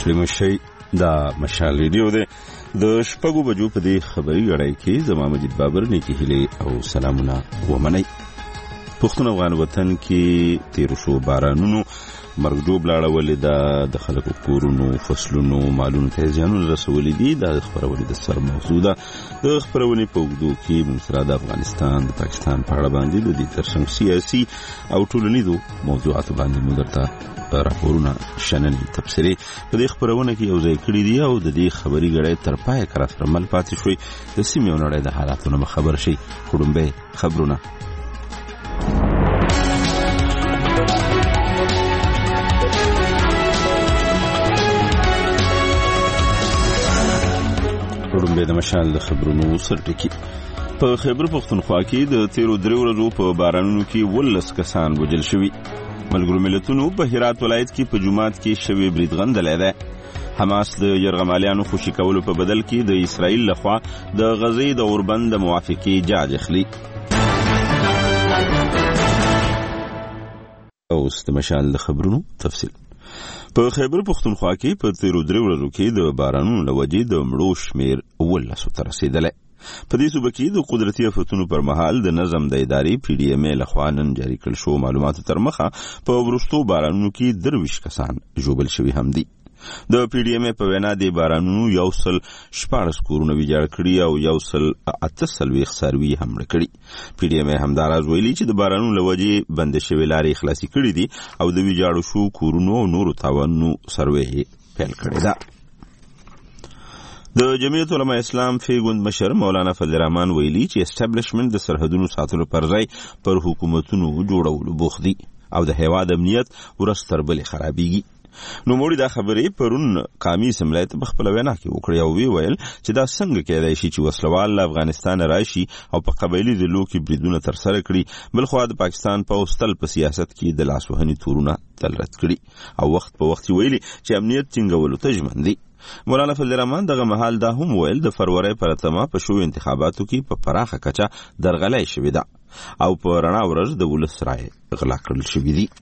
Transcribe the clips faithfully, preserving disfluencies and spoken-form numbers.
کړی مشي دا مشال ریډیو دی د شپږو بجو په دې خبري غړای کې زما مجید بابر نیکی هلي او سلامونه ومنئ. پښتون افغان وطن کې تیر شو بارانونو مرګجوب لاړولې ده د خلکو کورونو فصلونو مالونو ته زیانونه رسولې دي. دا خبرونه د سر موضوع ده. د خبرونه په وګړو کې موږ سره د افغانستان د پاکستان په اړه باندې د دې ترڅنګ سیاسي او ټولنیزو موضوعاتو باندې موږ درته راپورونه شننې تفسیري په دې خبرونه کې یو ځای کړی دي او د دې خبري غړې تر پای کار سره مل پاتې شوی د سیمې نړۍ د حالاتونو خبر شي. خړمبه خبرونه خړمبه د مشال د خبرونو سرټکی په خیبر پښتونخوا کې د تیرو درې ورځو په بارانونو کې ولس کسان وژل شوي. ملګرو ملتونو په هرات ولایت کې په جمعات کې شوی برید غندلې ده. حماس د یرغمالیانو خوشي کولو په بدل کې د اسرائیل لخوا د غزې د اوربند د موافقې جاج اخلي. اوس د مشال د خبرونو تفصیل. په خیبر پښتونخوا کې په تیرو درې ورځو کې د بارانونو له وجې د مړو شمېر ولسو ته رسېدلی. په دې صوبه کې د قدرتي آفتونو پر مهال د نظم د ادارې پی ډي ایم ای لخوا نن جاري کړل شو معلوماتو تر مخه په وروستو بارانونو کې درویش کسان ژوبل شوي هم دي. د پی ډي ایم ای په وینا د بارانونو یو سل شپاړس کورونه ویجاړ کړي او یو سل اته څلوېښت څاروي هم مړه کړي. پی ډي ایم ای همداراز ویلي چې د بارانونو له وجې بندې شوې لارې خلاصې کړي دي او د ویجاړو شو کورونو او نورو تاوانونو سروې پیل کړې ده. د جمعیت علماء اسلام فیګوند مشر مولانا فضل الرحمن ویلي چې اسټابلیشمنت د سرحدونو ساتلو پر ځای پر حکومتونو جوړولو بوخت دي او د هیواد امنیت ورځ تر بلې خرابېږي. نو موږ دا خبرې پرون قامي سملای ته خپل وینا کې وکړې او وی ویل چې دا څنګه کېدای شي چې وسلوال افغانستان راشي او په قبایلی ضلعو کې بریدونه تر سره کړي، بل خو د پاکستان په اوستل په سیاست کې د لاسوهنې تورونه تل رد کړي او وخت په وخت ویلي چې امنیت ټینګولو ته ژمن دي. مولانا فضل الرحمن دغه مهال دا هم ویل د فروری پر اتمه په شو انتخاباتو کې په پراخه کچه درغلۍ شوې ده او په رڼا ورځ د ولس رایې غلا کړل شوې دي.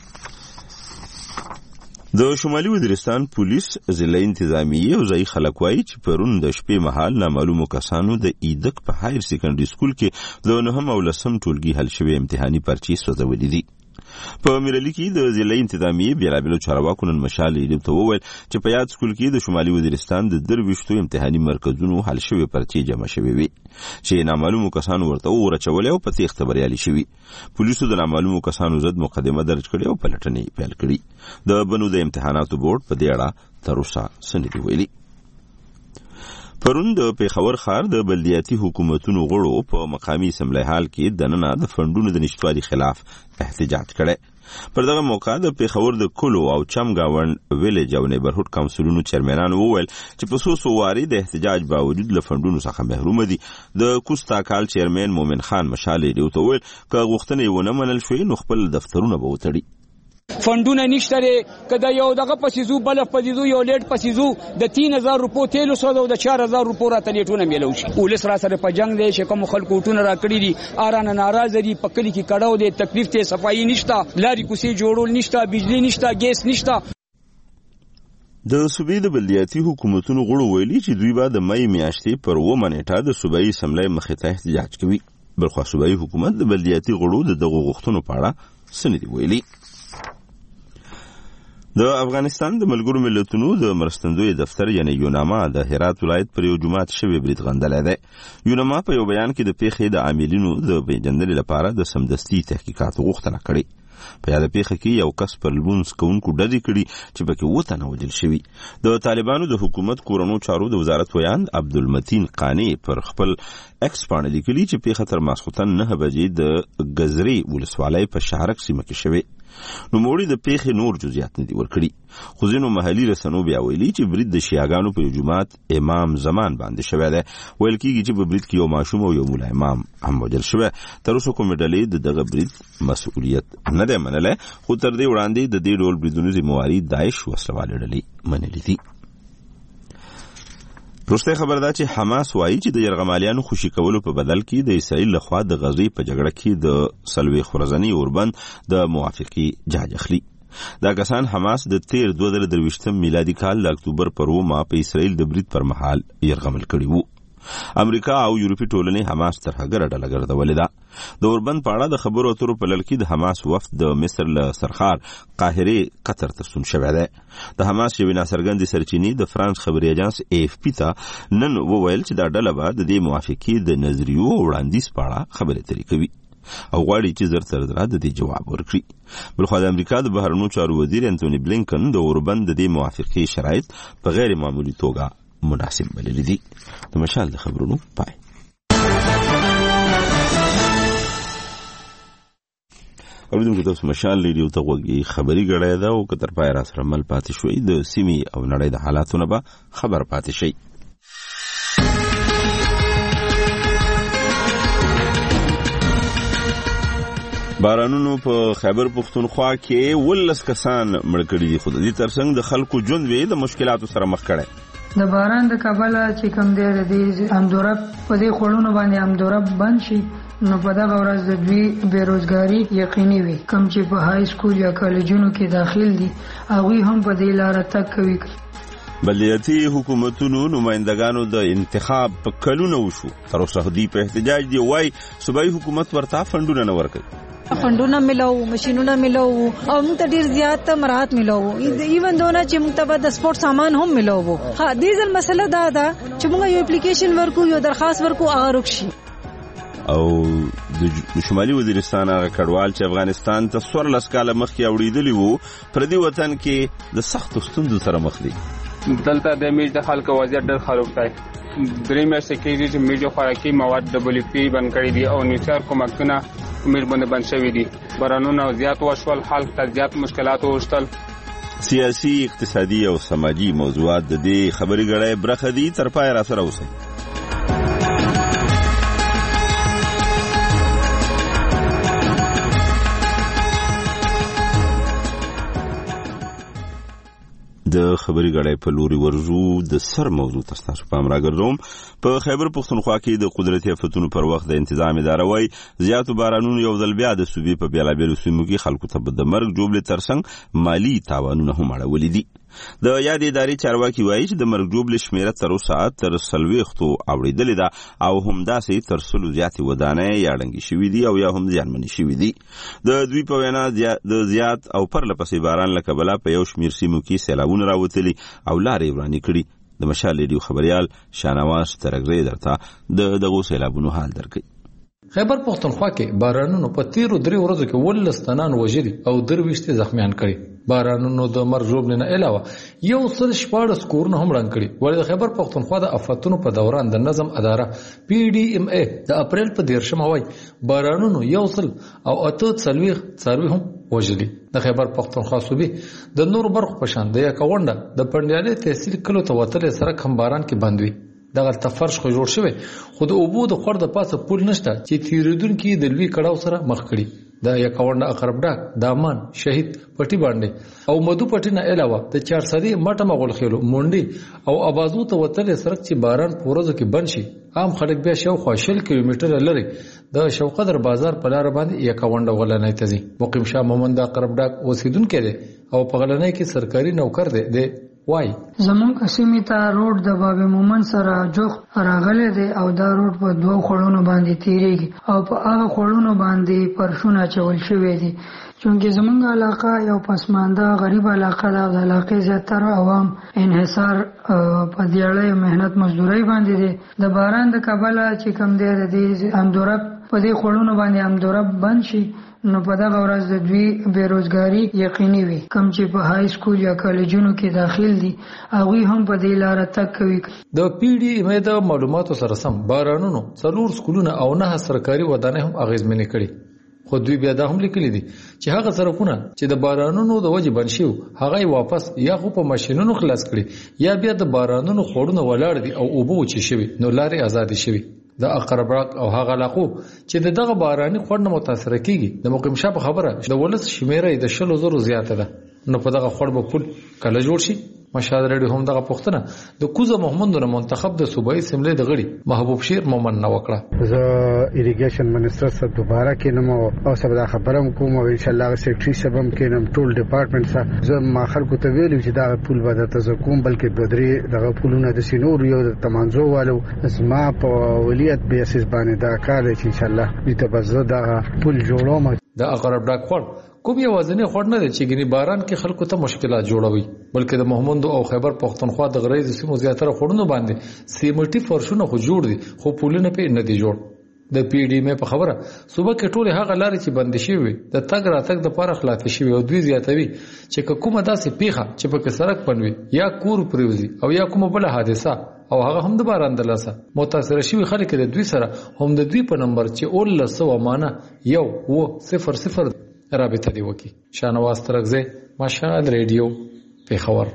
د شمالي وزیرستان پولیس ضلع انتظامیه او ځایي خلک وایي چې پرون د شپې مهال نامعلومو کسانو د ایدک په هایر سیکنډري سکول کې د نهم او لسم ټولګي حل شوی امتحاني پرچې سوځولې دي. په میرالي کې د ضلع انتظامیه بیلابیلو چارواکو نن مشال ریډیو ته وویل چې په یاد سکول کې د شمالي وزیرستان د درویشتو امتحاني مرکزونو حل شوی پرچې جمع شوې وي چې نامعلومو کسانو ورته ورچولې او په تېښته بریالي شوي. پولیسو د نامعلومو کسانو ضد مقدمه درج کړې او پلټنې پیل کړي. د بنو د امتحاناتو بورډ په دې اړه تر اوسه څه نه دي ویلي. پرون د پیښور ښار د بلدیاتي حکومتونو غړو په مقامي اسمبلی حال کې دننه د فنډونو د نشتوالي خلاف احتجاج کړی. پر دغه موقع د پیښور د کلو او چمګاونډ ویلج او نیبرهوډ کونسلونو چیرمنانو وویل چې په څو څو وارې د احتجاج باوجود له فنډونو څخه محرومه دي. د کوستا کال چیرمن مومن خان مشال ریډیو ته وویل که غوښتنې یې ونه منل شوې نو خپل دفترونه به وتړي. فندونه نشته لري کدا یو دغه پسیزو بل پسیزو یو لیټ پسیزو د تین هزار روپو تیلو سو د چار هزار روپو راته لیټونه میلو شي. ولس را سره په جنگ دی چې کوم خلکو ټونه را کړی دي ارانه ناراضه دي په کلی کې کډاو دي تکلیف ته صفایي نشته لاري کوسي جوړول نشته بجلی نشته ګیس نشته. د صوبې د بلدیاتي حکومتونو غړو ویلي چې دوی به د مې میاشتې پر اوومه نیټه د صوبایي اسمبلی مخې ته احتجاج کوي. بلخو صوبایي حکومت د بلدیاتي غړو د دغو غوښتنو په اړه څه نه دي ویلي. د افغانستان د ملګرو ملتونو د مرستندوی دفتر یعنی یوناما د هرات ولایت پر یو جمعات شوی برید غندلې ده. یوناما په یو بیان کې د پیښې د عاملینو د پیژندلو لپاره د سمدستي تحقیقات غوښتنه کړې. په یاد پیښه کې یو کس پر لمونځ کوونکو ډزې کړي چې پکې اووه تنه وژل شوي. د طالبانو د حکومت کورنو چارو د وزارت ویاند عبدالمتین قانی پر خپل ایکس باندې لیکلي چې پیښه تر ماسخوتن نه بجې د ګزرې ولسوالۍ په شهرک سیمه کې شوې. نو موړي د پیښې نور جزئیات نه دي ورکړي. خو ځینو محلي رسنیو بیا ویلي چې برید د شیعاګانو په جماعت امام زمان باندې شوی دی. ویل کېږي چې په برید کې یو ماشوم او یو مولا امام هم وژل شوی. تر اوسه کومې ډلې د دغه برید مسؤلیت نه دی منلی، خو تر دې وړاندې د دې ډول بریدونو ذمهواري داعش وسلوالې ډلې منلې دي. وروسته خبر ده چې حماس وایي چې د یرغمالیانو خوشي کولو په بدل کې د اسرائیل لخوا د غزې په جګړه کې د څلوېښت ورځني اوربند د موافقې جاج اخلي. دا کسان حماس د تیر دوه زره درویشتم میلادي کال د اکتوبر پر اومه په اسرائیل د برید پر مهال یرغمل کړي وو. امریکا او یورپي ټولنې حماس تر هغه ډله ګرځولې ده. د اوربند په اړه د خبرو اترو په لړ کې د حماس وفد د مصر له سرخار قاهرې قطر ته ستون شوی دی. د حماس یوې ناڅرګندې سرچینې د فرانس خبري اژانس اے اف پي ته نن وویل چې دا ډله به د دې موافقې د نظریو وړاندیز په اړه خبرې اترې کوي او غواړي چې زر تر زره د دې جواب ورکړي. بلخوا د امریکا د بهرنیو چارو وزیر انتوني بلینکن د اوربند د دې موافقې شرایط په غیر معمولي توګه مناسب بللی دي. د مشال د خبرونو پای. اوریدونکو تاسو مشال ریډیو ته غوږی خبري غړای دا او کتر پای را سره مل پاتې شوي د سیمې او نړۍ د حالاتونو به خبر پاتې شي. بارانونو په خیبر پختونخوا کې ولس کسان مړ کړي دي. خو د دې ترڅنګ د خلکو ژوند وی د مشکلاتو سره مخ کړي. د باران د کبله چې کوم دی د دې امدورب په دې خړونو باندې امدورب بند شي نو په دغه ورځ د دوی بیروزګاری یقیني وي. کوم چې په های سکول یا کالجونو کې داخل دي هغوی هم په دې لاره تګ کوي. بلدیاتي حکومتونو نمائندگانو د انتخاب په کلونه وشو تر اوسه دوی په احتجاج دی وای صوبایي حکومت ورته فندونه نه ورکړي. فندونه ملاو ماشینونه ملاو او موږ ته ډیر زیات مراحت ملاو ایون دونه چې موږ ته د سپورت سامان هم ملاو. ها دې ځل مسله دا ده چې موږ یو اپلیکیشن ورکو یو درخواست ورکو هغه رکشي. او د شمالي وزیرستان هغه کډوال چې افغانستان ته څوارلس کاله مخکې اوړېدلي وو پر دې وطن کې د سختو ستونزو سره مخ دي. دلته د میج د خلکو وضعیت ډېر خراب دی. درې میاشتې کېږي چې میجو خوراکي مواد ډبليو پي بند کړي دي او نیچر کومکونه میج باندې بند شوي دي. بارانونه زیات وشول، خلک ته زیات مشکلات وشتل. سیاسي، اقتصادي او سماجي موضوعات د دې خبري غړې برخه دي. تر پای را سره اوسئ. د خبري غړې په لوري ورزو د سر موضوع تاسو پام راګرځوم. په خیبر پختونخوا کې د قدرتي آفتونو پر وخت د انتظام اداره وای زیاتو بارانونو یو ځل بیا د صوبې په بیلابیلو سیمو کې خلکو ته د مرګ جوړې ترڅنګ مالی تاوانونه هم اړولي دي. د یاد ادارې چارواکي وایي چې د مرګ جوړې شمیره تر اوسه تر څلوېښتو اوړېدلې ده او همداسې تر سلو زیاتې ودانۍ یا ړنګې شوي دي او یا هم زیانمنې شوي دي. د دوی په وینا د زیات او پرله پسې باران له کبله په یو شمېر سیمو کې سیلابونه راوتلي او لارې ورانې کړي. د مشال ریډیو خبریال شاهنواز ترګزی درته د دغو سیلابونو حال درکوي. خیبر پختونخوا کې بارانونو په تیرو درې ورځو کې ولس تنان وژلي او درویشت زخمیان کړي. بارانونو د مرګ ژوبلې نه علاوه یو سل شپاړس کورونه هم ړنګ کړي. ولې د خیبر پختونخوا د آفتونو په دوران د نظم اداره پی ډي ایم ای د اپریل په دیرشمه وای بارانونو یو سل او اته څلوېښت څاروي هم وژلي. د خیبر پختونخوا صوبې د نورو برخو په شان د یکاونډه د پنډیالۍ تحصیل کلو ته وتلی سړک هم باران کې بند وي. دغه تفرش خو جوړ شوی خو د اوبو د خور د پاسه پول نشته چې تیریدونکي د لوی کړاو سره مخ کړي. د یکاونډه اقرب ډاک، دامان، شهید پټي باندې او مدو پټي نه علاوه د چارسدي مټه مغول خېلو مونډي او ابازو ته وتلې سړک چې باران پورزو کې بند شي عام خلک بیا شاوخوا شل کیلومتره لري د شوقدر بازار په لار باندې یکاونډه غلنۍ ته ځي. مقیم شاه محمد اقرب ډاک اوسیدونکو دی او په غلنۍ کې سرکاري نوکر دی. دی وای زمونږ سیمې ته روډ د باب مومن سره جوخ راغلی دی او دا روډ په دوه خړونو باندې تیریږي او په هغه خړونو باندې پرشونه چول شوی دي. چونکه زمونږ علاقه یو پسمانده غریب علاقه ده. د علاقې زیاتره عوام انحصار په دیاړۍ مهنت مزدوري باندې دي. د باران د کبله چې کوم دی د دې امدورب په دې خړونو باندې امدورب بند شي نو په دغه ورځ د دوی بیروزګاری یقیني وي. کوم چې په های سکول یا کالجونو کې داخل دي هغوی هم په دې لاره تګ کوي. د پی ډي ایم ای د معلوماتو سره سم بارانونو څلور سکولونه او نه سرکاري ودانۍ هم اغیزمنې کړي. خو دوی بیا دا هم لیکلي دي چې هغه سرکونه چې د بارانونو د وجې بند شوي هغه یې واپس یا خو په ماشینونو خلاص کړي یا بیا د بارانونو خوړونه ولاړ دي او اوبه وچې شوي نو لارې ازادې شوي. د اقرب ډاک او هغه علاقو چې دغه باراني خوړ نه متاثر کیږي د مقیم شاه په خبره د ولس شمیره د شلو زرو زیاته ده. نو په دغه خوړ به پول کله جوړ شي مشال ریډیو هم دغه پوښتنه د کوزه محمد نور منتخب د صوبایي اسمبلی د غړي محبوب شیر مومن نه وکړه. زه ایریګیشن منسٹر سره دوباره کینم او سبا خبره کوم او ان شاء الله سیکریټری سبم کینم ټول ډپارټمنټ سره زه ما خلکو ته ویلو چې دا پول به د تزکوم بلکې د درې دغه پولونه د سینور یو د تمانزو والو زما په ولیت به اساس باندې دا کار چې ان شاء الله دې ته بزه دا پول جوړوم. د اقرب ډاک خور کوم یوازینی خور نه دی چې ګني باران کې خلکو ته مشکلات جوړوي بلکې د محمد او خیبر پښتونخوا د غریز سیمو زیاتره خورونو باندې سیمټي فرشونه خو جوړ دي خو پولونه په نه دي جوړ. د پی ډی مې په خبره صوبه کې ټول هغه لارې چې بند شي وي د تګ راتګ د لپاره خلاص شي او دوی زیاتوي چې کومه داسې پیخه چې په کې سړک بنوي یا کور پریوزي او یا کومه بل حادثه او هغه هم د باران د لاسه متاثر شوی خلک د دوی سره هم د دوی په نمبر چې اول سو مانه یو و صفر صفر رابطه دی وکي. شانواز ترغزه مشال ریډیو پیښور.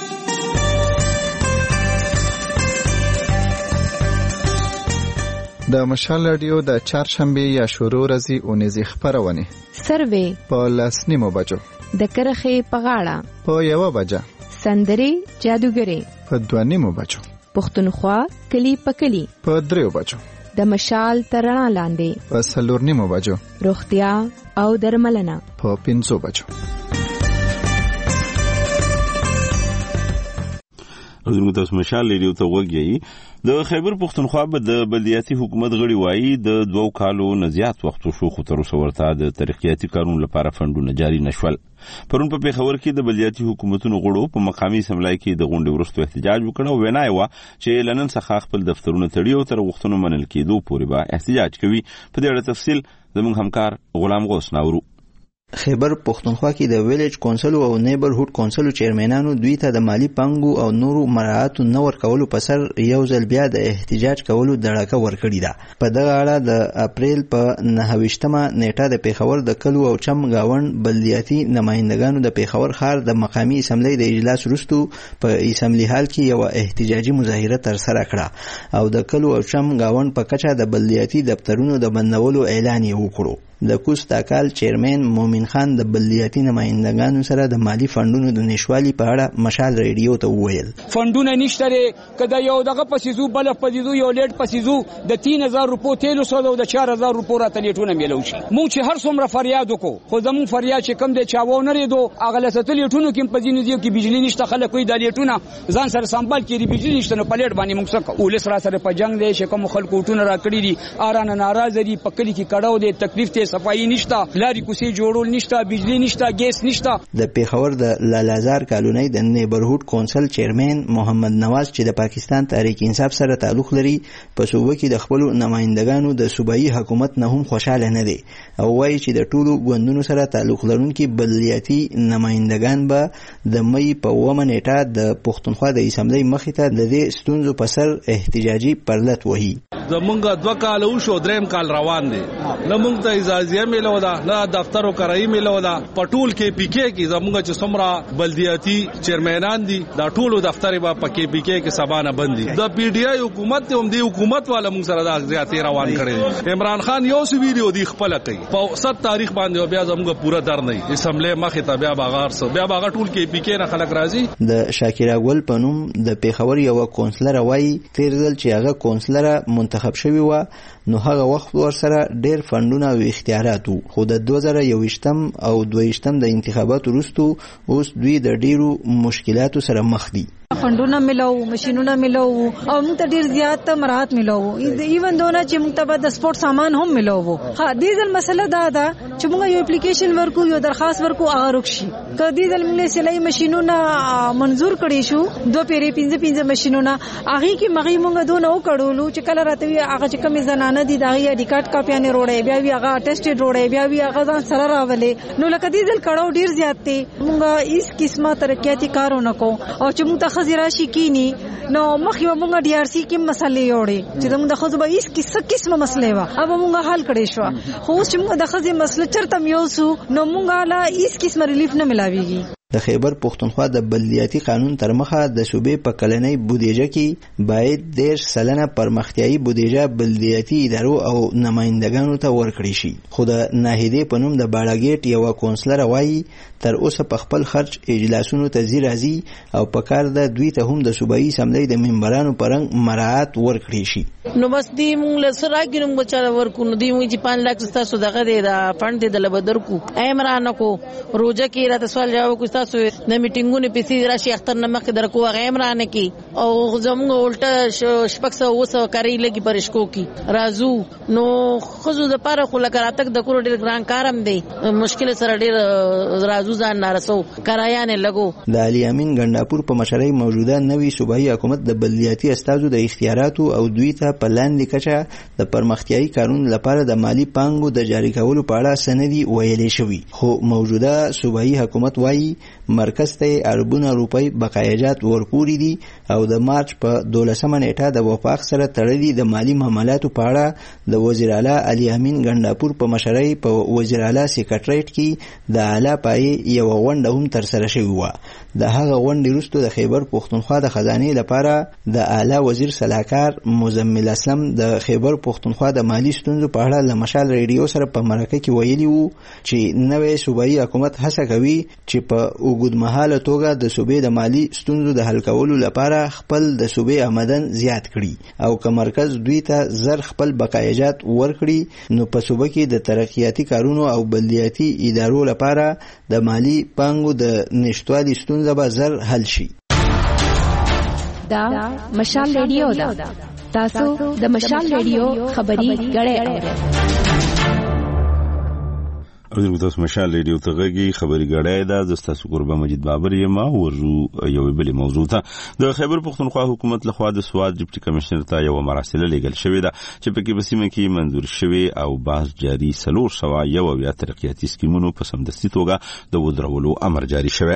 د مشال رادیو د چهارشنبه یا شروع ورځې اونیزې خبرونه سروې په لسنیمو بجو د کرخې په غاړه په یو بجه سندري جادوګري په دوانیمو بجو پښتونخوا کلی په کلی په دریو بجو د مشال ترنا لاندې په سلورنیمو بجو روغتیا او درملنه په پنځو بجو. زموږ تاسو مشال ریډیو ته وګورئ. د خیبر پښتونخوا د بلدیاتي حکومت غړي وایي د دوو کالو نه زیات وخت شو خو تر اوسه ورته د ترقیاتي کارونو لپاره فندونه جاري نشول. پرون په پیښور کې د بلدیاتي حکومتونو غړو په مقامي اسمبلی کې د غونډې وروسته احتجاج وکړ او وینا یې وه چې لنن څخه خپل دفترونه تړي او تر غوښتنو منل کېدو پورې به احتجاج کوي. په دې اړه تفصیل زموږ همکار غلام غوث ناورو. خیبر پښتونخوا کې د ویلیج کونسل او نیبرهود کونسل چیرمنانو دوی ته د مالی پنګو او نورو مراعاتو نه ورکولو په سر یو ځل بیا د احتجاج کولو دړکه ورکړې ده. په دغه اړه د اپریل په نهه ویشتمه نیټه د پیښور د کلو او چم گاون بلدیاتي نمائندګانو د پیښور ښار د مقامی اسمبلی د اجلاس وروسته په اسمبلی هال کې یو احتجاجي مظاهره ترسره کړه او د کلو او چم گاون په کچه د بلدیاتي دفترونو د بندولو اعلان یې وکړو. د کوست تاکال چیرمن مومن خان د بلدیاتي نمائندګانو سره د مالی فندونو د نشوالي په اړه مشال ریډیو ته وویل فندونه نشته کدا یو دغه پسیزو بل پسیزو یو لیټ پسیزو د تین هزار روپو تیلو سو او د چار هزار روپو را تلیټونه میلو شي. مو چې هر څومره فریاد وکړو خو زمون فریاد چې کم دی چاوو نه ریدو اغله ستلیټونو کې په ځینو ځایو کې بجلی نشته خلک کوئی د لیټونه ځان سره سنبال کړي بجلی نشته نو پلیټ باندې موږ څه ولس را سره په جنگ دی چې کوم خلکو ټونه را کړی دي ارانه ناراض دي په کلی کې کډاو دي تکلیف ته صفائی نشته لاري کوسي جوړول نشته بجلی نشته ګیس نشته. د پیښور د لالازار کالونی د نیبرهود کونسل چیرمن محمد نواز چې د پاکستان تحریک انصاف سره تعلق لري په صوبه کې د خپل نمائندګانو د صوبایي حکومت نه هم خوشاله نه دي او وایي چې د ټولو ګوندونو سره تعلق لرونکي بلدیاتي نمائندګان به د مې په اوومه نیټه د پښتونخوا د اسمبلی مخې ته د دې ستونزو په سر احتجاجي پرلت وهي. زمونږ دوه کال وشو دریم کال روان دي نه مونږ ته اجازه ملو ده نه دفتر او کرایي ملو ده پټول کې پی کې کې زمونږ چې څومره بلدیاتي چیرمنان دي دا ټول دفتر به پکې پی کې کې سبانه بندي. د پی ډی آی حکومت هم دی حکومت والا مونږ سره د زیاتې روان کړي. عمران خان یو سی ویډیو دی خپل کوي په ست تاریخ باندې بیا زمونږ پورا در نه اسمبلی مخې ته بیا باغار سو بیا باغ ټول کې پی کې نه خلک راځي. د شاکر اول پنوم د پیښور یو کونسلر وایي تیر ځل چې هغه کونسلر منتخب شوی و نو هغه وخت ورسره ډېر فندونه او اختیارات وو خو د دوه زره یوویشتم او دویشتم د انتخاباتو وروسته اوس دوی د ډېرو مشکلاتو سره مخ دي. فندونه ملو ماشينونه ملو او موږ ته ډیر زیات مراحت ملو ایون دونه چې موږ ته د سپورت سامان هم ملو وو. ها دې ځل مسله دا ده چې موږ یو اپلیکیشن ورکو یو درخواست ورکو هغه رخصي کدی ځل موږ سلای ماشينونه منزور کړی شو دوه پیری پنځه پنځه ماشينونه هغه کې مغي موږ دونه وکړولو چې کله راته هغه چې کمی زنانه دي دا یې ریکارډ کاپیانه روړې بیا وی هغه ټیسټډ روړې بیا وی هغه ځان سره راولې نو لکه دې ځل کړهو ډیر زیات دي موږ هیڅ قسمه ترقیاتي کارونه کو او چې موږ ته راشي کینی نو مخې مونږ ډي ار سي کې مسلې وړي چې موږ د خو به هیڅ کیسه قسمه مسلې وا اوب موږ حل کړې شو خو چې موږ د خزي مسله چرته یو سو نو موږ لا هیڅ قسمه ریلیف نه ملاويږي. د خیبر پښتونخوا د بلدیاتي قانون تر مخه د صوبې په کلنۍ بودیجه کې باید دېرش سلنه پرمختیایي بودیجه بلدیاتي ادارو او نمایندګانو ته ورکړي شي. خو د ناهیدې په نوم د باړاګیټ یوه کونسلره وایي تر اوسه په خپل خرچ اجلاسونو ته ځي راځي او په کار ده دوی ته هم د صوبایي اسمبلۍ د ممبرانو په رنګ مراعات ورکړي شي. نو بس دی مونږ له سره راګي نو بچاره ورکو نو دی مونږ چې پانچ لک ستاسو دغه دی دا فند دی د لبدر کو ایمران کو روزه کې راته سوال جواب کو تاسو د میټینګونو پیسې راشي اختر نمک درکو ایمران کې او زموږ الټا شپږ سو وسو کاری لګي پرشکو کې رازو نو خزو د پاره خو لګراتک د کور ډیر ګران کارم دی مشکل سره ډیر رازو ځان نارسو کرایا نه لګو. د علي امین ګنداپور په مشرۍ موجوده نوي صوبایي حکومت د بلدیاتي استازو د اختیاراتو او دوی ته په لاندې کچه د پرمختیایي کارونو لپاره د مالی پانګو د جاری کولو په اړه سندي ویلې شوی. خو موجوده صوبایي حکومت وایي مرکز ته اربونه روپۍ بقایجات ورکوړي دي او د مارچ په دولسمه نیټه د وفاق سره تړلي د مالی معاملاتو په اړه د وزیر اعلی علي امین ګنداپور په مشرۍ په وزیر اعلی سیکریټریټ کې د اعلی پای یو غونډه هم تر سره شوې و. د هغه غونډې وروسته د خیبر پښتونخوا د خزانې لپاره د اعلی وزیر صلاحکار مزمل اسلم د خیبر پښتونخوا د مالی ستونزو په اړه له مشال ریډیو سره په مرکه کې ویلي وو چې نوې صوبایي حکومت هڅه کوي چې په اوږدمهاله توګه د صوبې د مالی ستونزو د حل کولو لپاره خپل د صوبې آمدن زیات کړي او که مرکز دوی ته زر خپل بقایجات ورکړي نو په صوبه کې د ترقیاتي کارونو او بلدیاتي ادارو لپاره د مالی پانګو د نشټوالي ستونزه به زر حل شي. دا مشال ریډیو ده. تاسو د مشال ریډیو خبري غړې اورئ. او تاسو مشال ریډیو ته غږی خبري غړې ده. د تاسو قربا مجید بابر یم ورو یو بل موضوع ته د خیبر پښتونخوا حکومت لخوا د سواد ډیپټي کمشنر ته یو مراسله لیږل شوې ده چې په کې بسیمه کې منظور شوی او باز جاری سلور سوا یو بیا ترقیاتي سکیمونو په سمدستي توګه د ودرولو امر جاری شوی.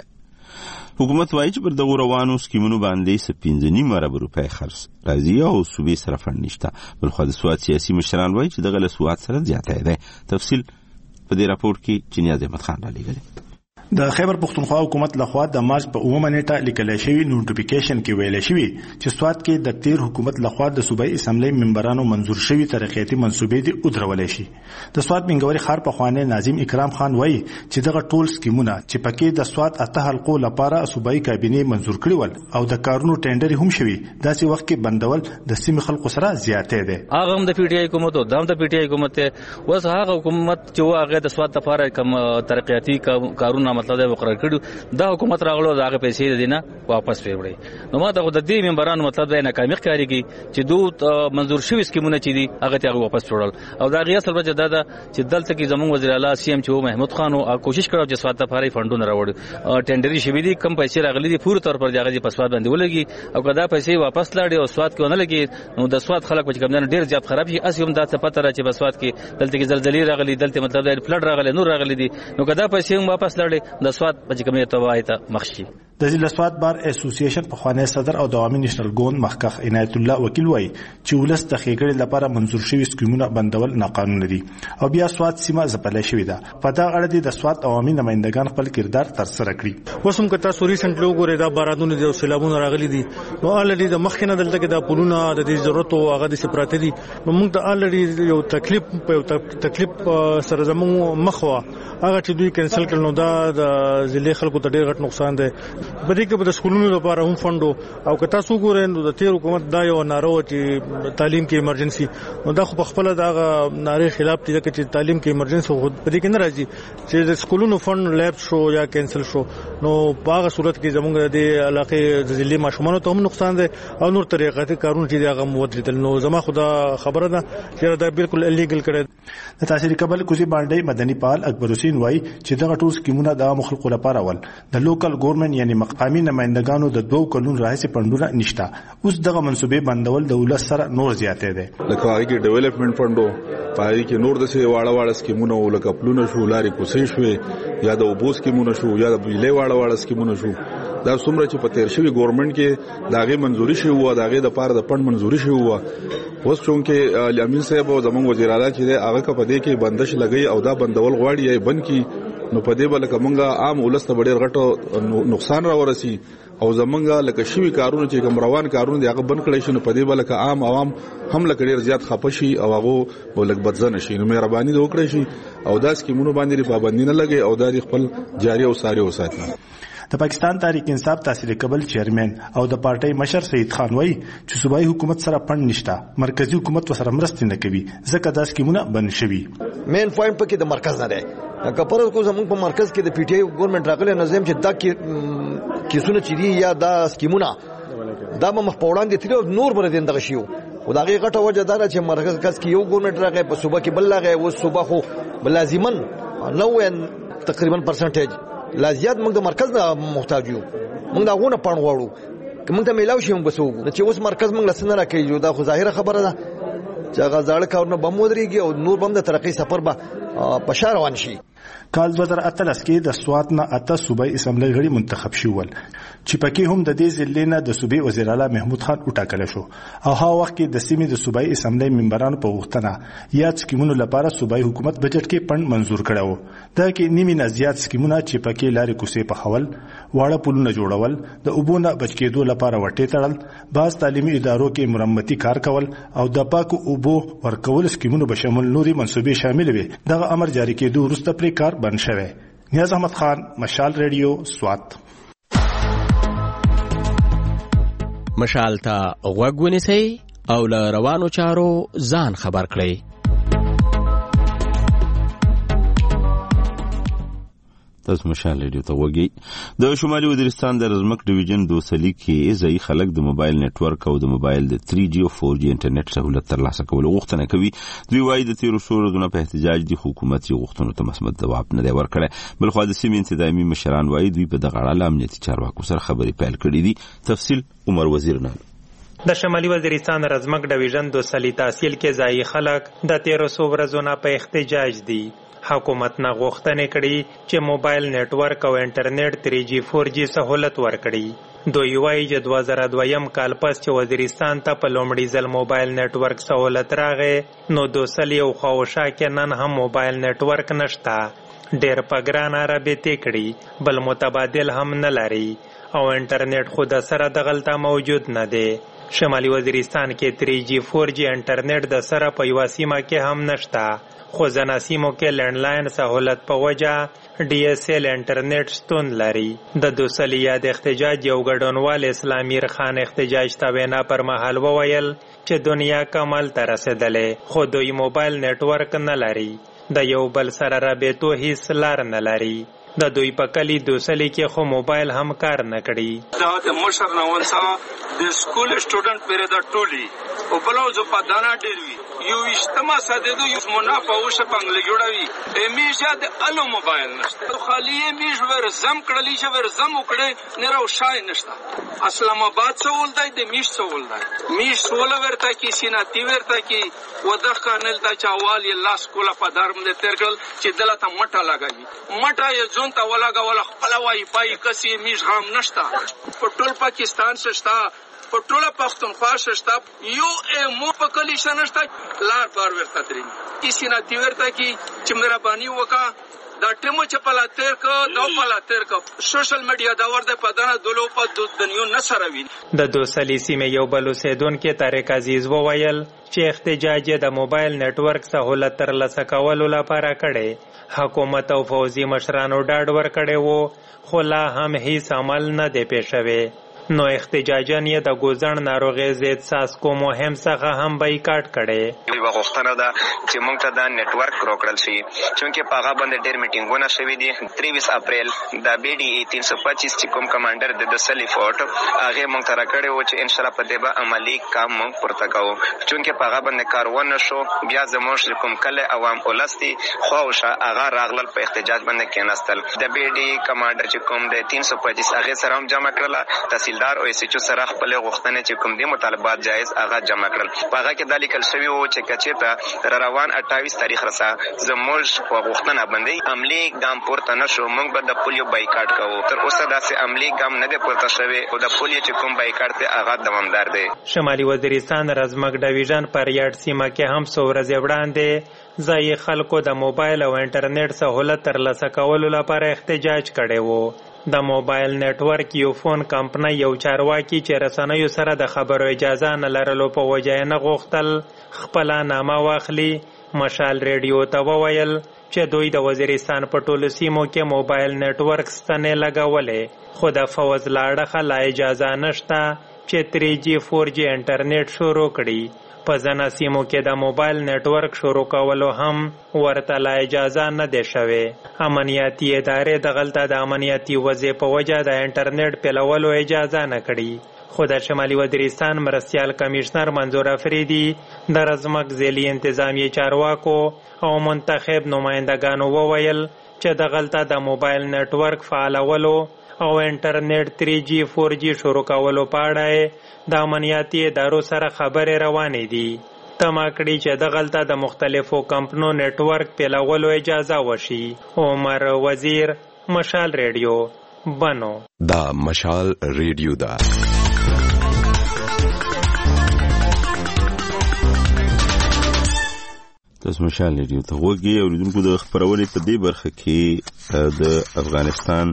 حکومت وایي چې پر دغه روانو سکیمونو باندې سپینځه نیمه ارب روپۍ خرڅ راځي او صوبې سره فند نشته. بلخو د سواد سیاسي مشران وایي چې دغه له سواد سره زیاتی دی. تفصیل په دې راپور کې چنیاز احمد خان را لېږلی. د خیبر پښتونخوا حکومت لخوا د مارچ په اومه نیټه لیکل شوی نوټیفیکیشن کې ویل شوی چې سواد کې د تیر حکومت لخوا د صوبایي اسمبلی ممبرانو منظور شوی ترقیاتي منصوبې دي ودرول شي. د سواد منګوري خار په خوانه ناظم اکرام خان وایي چې دغه ټول سکیمونه چې پکې د سواد اته حلقو لپاره صوبایي کابینه منظور کړی ول او د کارونو ټینډر هم شوی داسې وخت کې بندول د سیمې خلکو سره زیاتې ده. هغه هم د پی ټی آی حکومت او د پی ټی آی حکومت وس هغه حکومت چې هغه د سواد لپاره کوم ترقیاتي کارونه مطلب مقرر کړو دا حکومت راغلو داغه پیسې دینه واپس پیوړي. نو ما ته د دې ممبرانو مطلب دا ناکامي ښکارېږي چې دوی منظور شوی سکیمونه چې دي هغه ته واپس پیوړل او دا غي اصل وجه دا ده چې دلته کې زموږ وزیر اعلی سی ام چې محمود خان او کوشش کړو چې سواد ته فاري فندونه راوړي ټینډري شوی دي کم پیسې راغلي دي پوره تور پر دغه په سواد باندې ولګي او کدا پیسې واپس لاړي او سواد کې ونه لګي نو د سواد خلک چې کم ډیر زیات خراب شي اسی هم دا څه پته را چې په سواد کې دلته کې زلزلې راغلي دلته مطلب دا فلډ راغلي نور راغلي دي نو کدا پیسې هم واپس لاړي د سواد په کومه توایته مخشي. د ضلع سواد بار اسوسییشن په خوانه صدر او دوامي نېشنل ګوند مخکخ عنایت الله وکیل وایي چې ولس د خېګړې لپاره منظور شوی سکیمونه بندول ناقانونه دي او بیا سواد سیمه ځپلې شوې ده. په دا اړه د سواد عوامي نمائندگان خپل کردار تر سره کړی. وسوم کته سوري سنټ لوګو ردا بارانونه د سیلابونو راغلي دي نو الډي د مخکنه دلته کې د پولونه د دې ضرورت او هغه د سپراته دي نو موږ ته الډي یو تکلیف په تکلیف سره زموږ مخوا هغه چې دوی کینسل کړل نو دا د ضلع خلکو ته ډېر غټ نقصان دی. په دې کې په سکولونو لپاره هم فندو او که تاسو ګورئ نو د تیر حکومت دا یو نارو چې تعلیم کې ایمرجنسي نو دا خو په خپل دا نارې خلاف دي چې تعلیم کې ایمرجنسي خو په دې کې نه راځي چې د سکولونو فند لیب شو یا کینسل شو نو په هغه صورت کې زموږ د علاقې د ضلع ماشومانو ته هم نقصان دی او نور طریقې کارونه چې هغه مودل نو زما خدا خبره ده چې دا بالکل الیګل کړي. د تحصیل قبل کوزي باندې مدني پال اکبر حسین وایي چې دغه ټول سکیمونه د مخلوق لپاره ول د لوکل ګورنمنت یعنی مقامي نمائندگانو د دوه کلون راهیسې پندونه نشته. اوس دغه منصوبې بندول د ولس سره نور زیاتې ده. لکه هغه کې ډیولپمنٹ فندو پای کې نور د سی واړه واړه سکیمونه ولکه پلونه شو لاري کوسې شوې یا د اوبو سکیمونه شو یا د بجلی واړه واړه سکیمونه شو دا څومره چې په تیر شوی ګورنمنت کې داغه منزوري شوی و داغه د پاره د پند منزوري شوی و اوس چونکه امین صاحب او زموږ وزیر اعلی چې هغه په دې کې بندش لګي او دا بندول غواړي یا بند کی نو په دې بل کومه عام ولسته ډېر غټو نقصان راورسي او زمونږه لکه شوی کارونه چې کوم روان کارونه دی هغه بند کړی شي نو په دې بل کې عام عوام هم لکه ډېر زیات خپه شي او هغه ولک بدزنه شي. نو مهرباني وکړئ شي او داس کې مونږ باندې پابندي نه لګي او د خپل جاری او ساري وساتي. د پاکستان تحریک انصاف تحصیل قبل چیرمن او د پارټي مشر سید خان وایي چې صوبایي حکومت سره پند نشته، مرکزی حکومت ورسره مرسته نه کوي ځکه دا سکیمونه بند شوي. مین پوینټ پکې د مرکز نه دی. کپره کو زموږ په مرکز کې د پی ټی آی ګورنمنت راغلی نظم چې دا کې کیسونه چې دي یا دا سکیمونه دا به مخ په وړاندې تلو نور بر دین دغه شیو او دا غټه وجه دا چې مرکز کس کې یو ګورنمنت راغی په صوبه کې بل راغی و صوبه خو لازما نو تقریبا پرسنټیج لازیات موږ د مرکز نه محتاج یو، موږ دا غونه پړ غواړو که موږ ته میلاو شي موږ بسوګو چې اوس مرکز موږ لسنه راکېږي. دا خو ظاهره خبره ده چې هغه ځاړه کارونه به مودريږي او نور به د ترقی سفر به په شا روان شي. کال دوه زره اتلس کې د سوات نه اته صوبایي اسمبلی غړي منتخب شول چې پکې هم د دې ضلع نه د صوبې وزیر اعلی محمود خان وټاکل شو او هغه وخت کې د سیمې د صوبایي اسمبلی ممبرانو په غوښتنه یا سکیمونو لپاره صوبایي حکومت بجټ کې پند منزور کړو. دا کې نیمه نه زیات سکیمونه چې پکې لارې کوڅې په خول، واړه پلونه جوړول، د اوبو نه بچ کېدو لپاره وټې تړل، بعض تعلیمي ادارو کې مرمتي کار کول او د پاکو اوبو ورکول سکیمونو به شامل نوري منصوبې شامل وي. دغه امر جاری کېدو وروسته پرې کار بند شوی. نیاز احمد خان، مشال ریډیو، سوات. مشال ته غوږ ونیسئ او له روانو چارو ځان خبر کړئ. تاسو مشال ریډیو ته وګورئ. د شمالي وزیرستان د رزمک ډیویژن دوسلی کې ځای خلک د موبایل نتورک او د موبایل د تھری جی او فور جی انټرنیټ سہولت ترلاسه کولو غوښتنه کوي. دوی وايي د تیرو څو ورځو په احتجاج دي حکومت یې غوښتنو ته مثبت ځواب نه دی ورکړی. بلخو د سیمې انتظامی مشران وايي دوی په دغه اړه امنیتي چارواکو سره خبرې پیل کړې دي. تفصیل عمر وزیر نه. د شمالي وزیرستان رزمک ډیویژن دوسلی تحصیل کې ځای خلک د تیرو څو ورځو نه په احتجاج دي. حکومت نه غوښتنې کړي چې موبایل نتورک او انټرنیټ تھری جی فور جی سہولت ورکړي. دوی وایي چې دوه زره دویم کال پس چې وزیرستان ته په لومړي ځل موبایل نتورک سہولت راغی نو دوسلی او خواوشا کې نن هم موبایل نتورک نشته. ډېر په ګرانه رابطې کړي بل متبادل هم نه لري او انټرنیټ خو د سره دغلته موجود نه دی. شمالي وزیرستان کې تھری جی فور جی انټرنیټ د سره په یوه سیمه کې هم نشته خو ځینو سیمو کې لینډلاین سہولت په وجه ډي اس ایل انټرنیټ شتون لري. د دوسلی یاد احتجاج یو ګډونوال اسلامیر خان احتجاج ته وینا پر مهال وویل چې دنیا کمال ته رسېدلې خو دوی موبایل نتورک نه لري، د یو بل سره رابطو هیڅ لار نه لري. د دوی په کلی دوسلی کې خو موبایل هم کار نه کړي. دا د مشر نه ونڅه د سکول سټوډنټ پرې د ټولي او بلوزو په دانا ډیر وی یو اجتماع ساده یو منافع او شپنګل جوړوي امیشه د الو موبایل نشته خالی میش ور زم کړلی چې ور زم وکړي نه راو شای نشته. اسلام آباد سوال دی د میش سوال دی میش سوال ورته کی سینا تی ورته کی ودا کانل تا چاوال الله سکول په دارم د ترګل چې دلته مټه لګوي مټه یې ځون ته ولاګه ولا خپل وای پای کسي میش غام نشته. په ټول پاکستان شتا په ټول پښتونخوا شتا یو مو په کلی شنشتا لار بار ورته درین کسی نه تی ورته کی چې مهرباني وکا دا ټیمو چې پلا تیر کو دا پلا تیر کو سوشل میډیا دا ورته پدانه دلو په دنیو نصر وین. د دوسلی سیمې یو بل اوسیدون کې طارق عزیز وویل چې احتجاج د موبایل نتورک سہولت ترلاسه کولو لپاره کړي. حکومت او فوزي مشرانو ډاډ ورکړی وو خو لا هم هیڅ عمل نه دی پیښ شوی. نو احتجاجن یې د ګوزن ناروغي ضد ساسکو مهم څخه هم بایکاټ کړي. یو غوښتنه ده چې موږ ته دا نتورک روکړل شي چونکې په هغه باندې ډېر میټینګونه شوي دي. تریویس اپریل د بی ډي ای تین سو پچیس چې کوم کمانډر د دوسلی فورټ هغې موږ ته راکړی و چې انشاءالله په دې به عملي کام موږ پورته کوو چونکې په هغه باندې کار ونه شو. بیا زموږ چې کوم کلی عوام ولس دي خواوشا هغه راغلل په احتجاج باندې کېناستل. د بی ډي ای کمانډر چې کوم د تین سو پچیس هغې سره هم جمع کړله تحصیلدار او ایس ایچ او سره خپل غوښتنې چې کوم دي مطالبات جایز هغه جمع کړل. په هغه کې دا لیکل شوي وو چې کچېرته را روان اټاویس تاریخ رسا زموږ په غوښتنه باندې عملي ګام پورته نه شو موږ به د پولیو بایکاټ کوو. تر اوسه داسې عملي ګام نه دی پورته شوی او د پولیو چې کوم بایکاټ دی هغه دوامدار دی. شمالي وزیرستان رزمک ډیویژن پر یاد سیمه کې هم څو ورځې وړاندې ځایي خلکو د موبایل او انټرنیټ سهولت ترلاسه کولو لپاره احتجاج کړی و. د موبایل نټورک یو فون کمپنۍ یو چارواکي چې رسنیو سره د خبرو اجازه نه لرلو په وجه یې نه غوښتل خپله نامه واخلي. مشال ریډیو ته وویل چې دوی د وزیرستان په ټولو سیمو کې موبایل نټورک ستنې لګولې، خو د فوز له اړخه لا اجازه نشته چې تری جی فور جی انټرنیټ شروع کړي. په ځینو سیمو کې د موبایل نټورک شروع کولو هم ورته لا اجازه نه دی شوې. امنیتي ادارې دغلته د امنیتي وضع په وجه د انټرنیټ پیلولو اجازه نه کړي. خو د شمالي وزیرستان مرستیال کمیشنر منظور افریدي د رزمک ځیلي انتظامی چارواکو او منتخب نمایندګانو وویل چې دغلته د موبایل نټورک فعالولو او انټرنیټ تری جی فور جی شروع کولو په اړه د امنیتي ادارو سره خبرې روانې دي. تمه کړي چې دغلته د مختلفو کمپنو نټورک پیلولو اجازه وشي. عمر وزیر، مشال ریډیو، بنو. دا مشال ریډیو دا تاسو مشال ریډیو ته وګورئ. اوریدونکو د خبرونې په دې برخه کې د افغانستان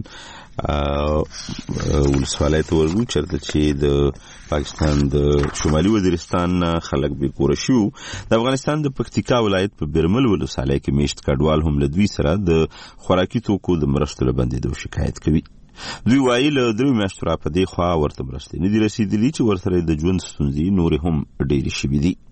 ولسوالۍ ته ورغلو چېرته چې د پاکستان د شمالي وزیرستان خلک بې کوره شو. د افغانستان د پکتیکا ولایت په بیرمل ولسوالۍ کې میشت کډوال هم له دوی سره د خوراکي توکو د مرستو له بندېدو شکایت کوي. دوی وایي له درې میاشتو را په دې خوا ورته مرستې نه دي رسېدلي چې ورسره د ژوند ستونزې نورې هم ډېرې شوي دي.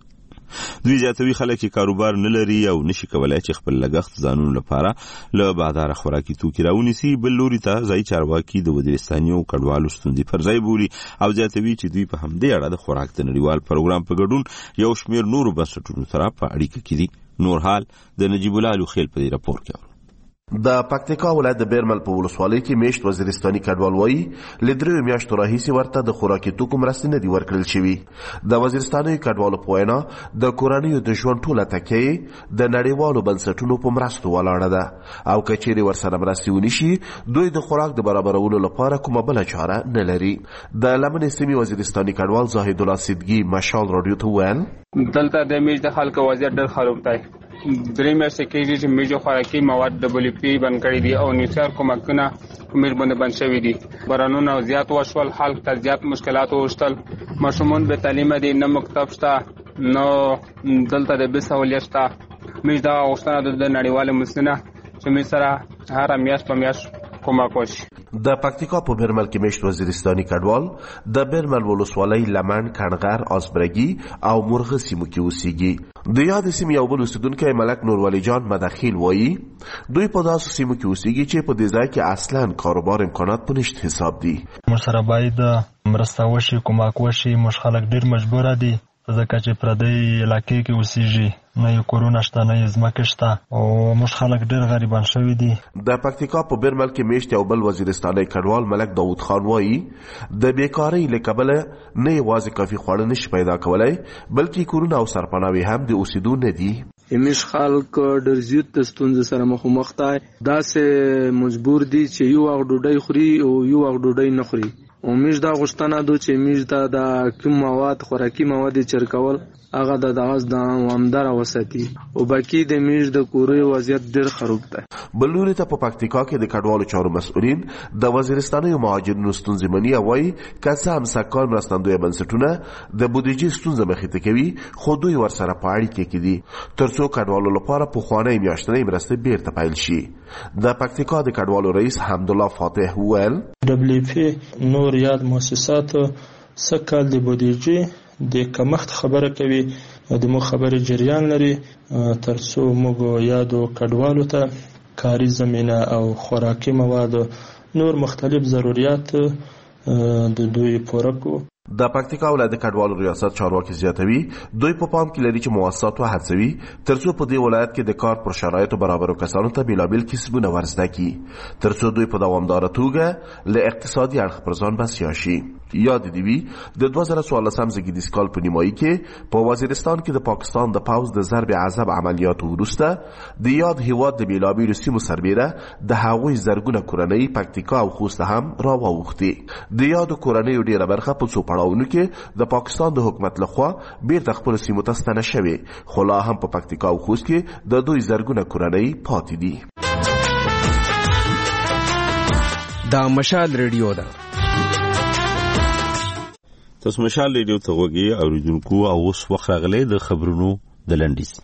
دوی زیاتوي خلک چې کاروبار نه لري او نشي کولای چې خپل لګښت ځانونو لپاره له بازاره خوراکي توکي راونیسي. بل لوري ته ځایي چارواکي د وزیرستانیو کډوالو ستونزې پر ځای بولي او زیاتوي چې دوی په همدې اړه د خوراک د نړیوال پروګرام په ګډون یو شمېر نورو بنسټونو سره په اړیکه کې دي. نور حال د نجیب الله لوخیل په دې راپور کې. د پکتیکا ولایت د بیرمل په ولسوالۍ کې میشت وزیرستاني کډوال وایي له درې میاشتو راهیسې ورته د خوراکي توکو مرستې نه دي ورکړل شوي. د وزیرستاني کډوالو په وینا د کورنیو د ژوند ټوله تکیه د نړیوالو بنسټونو په مرستو ولاړه ده او که چیرې ورسره مرستې ونشي دوی د خوراک د برابرولو لپاره کومه بله چاره نه لري. د لمنې سیمې وزیرستاني کډوال زاهد الله صدقي مشال راډیو ته وویل دلته د میش د خلکو وضعیت ډېر خراب دی. درې میاشتې کېږي چې میجو خوراکي مواد ډبلو پی بند کړي دي او نیوسیار کومکونه په میش باندې بند شوي دي. بارانونه زیات وشول، خلک ته زیات مشکلات وشتل. ماشومان بې تعلیمه دي، نه مکتب شته، نه دلته د بې سهولیت شته. میش دغه غوښتنه د نړیوالې مسلینه چې میش سره هره میاشت په میاشت کومک وشي. د پکتیکا په بیرمل کې میشت وزیرستاني کډوال د بیرمل ولسوالۍ لمن، کڼغر، آسبرګي او مرغه سیمو کې اوسېږي. د یادې سیمې یو بل اوسېدونکی ملک نورولی جان مدخیل وایي دوی په داسې سیمو کې اوسېږي چې په دې ځای کې اصلا کاروبار امکانات په نشت حساب دي. موږ سره باید مرسته وشي، کومک وشي. موږ خلک ډېر مجبوره دي ځکه چې پردی علاقې کې اوسېږي، نه یې کورونه شته، نه یې ځمکې شته او موږ خلک ډېر غریبان شوي دي. د پکتیکا په بیرمل کې میشت یو بل وزیرستاني کډوال ملک داود خان وایي د بیکارۍ له کبله نه یوازې کافي خواړه نشي پیدا کولی بلکې کورونه او سرپناوي هم د اوسېدو نه دي. همیش خلک ډېر زیات د ستونزې سره مخامخ دي. داسې مجبور دي چې یو وخت ډوډۍ خوري او یو وخت ډوډۍ نه خوري. او میش دا غوښتنه ده چې میش دا د کوم مواد خوراکي مواد چرکول هغه د دغه د عوامدار وساتي او باقي د میش د کوري وضعیت ډېر خراب دی. بل لوري ته په پکتیکا کې د کډوالو چارو مسؤلین د وزیرستاني مهاجرینو ستونزې مني او وایي که څه هم سکان مرستندویه بنسټونه د بودیجې ستونزه مخې ته کوي خو دوی ورسره په اړیکه کې دي تر څو کډوالو لپاره پخوانۍ میاشتنۍ مرستې بیرته پیل شي. د پکتیکا د کډوالو رئیس حمدالله فاتح وویل ډبلیو پی نور یاد مؤسسات سکل د بودیجې د کمښت خبره کوي او د مو خبرې جریان لري تر څو موږ یادو کډوالو ته کاري زمینه او خوراکي مواد نور مختلف ضرورت د دوی پوره کو. د پکتیکا ولایت کډوالو ریاست چارواکي زیاتوي دوی په پام کې لري چې مؤسسات وهڅوي تر څو په دې ولایت کې د کار پر شرایطو برابرو کسانو ته بیلابیل کسبونه ورزده کړي تر څو دوی په دوامداره توګه له اقتصادي اړخ پر ځان بسیا شي. یاد دی وی د دوه زره څوارلسم زیږدیز کال په نیمایي کې په وزیرستان کې د پاکستان د پوځ د ضرب عذاب عملیاتو وروسته د یاد هیواد د بیلابیلو سیمو سربیره د هغوی زرګونه کورنۍ پکتیکا او خوست هم راواوښتې. د یادو کورنیو ډیره برخه په څو پړاوونو کې د پاکستان د حکومت لخوا بیرته خپلو سیمو ته ستنه شوې، خو لا هم په پکتیکا او خوست کې د دوی زرګونه کورنۍ پاتې دي. دا مشال ریډیو ده. تاسو مشال ریډیو ته وګورئ اوریدونکو، او اوس وخت راغلی د خبرونو د لنډیز.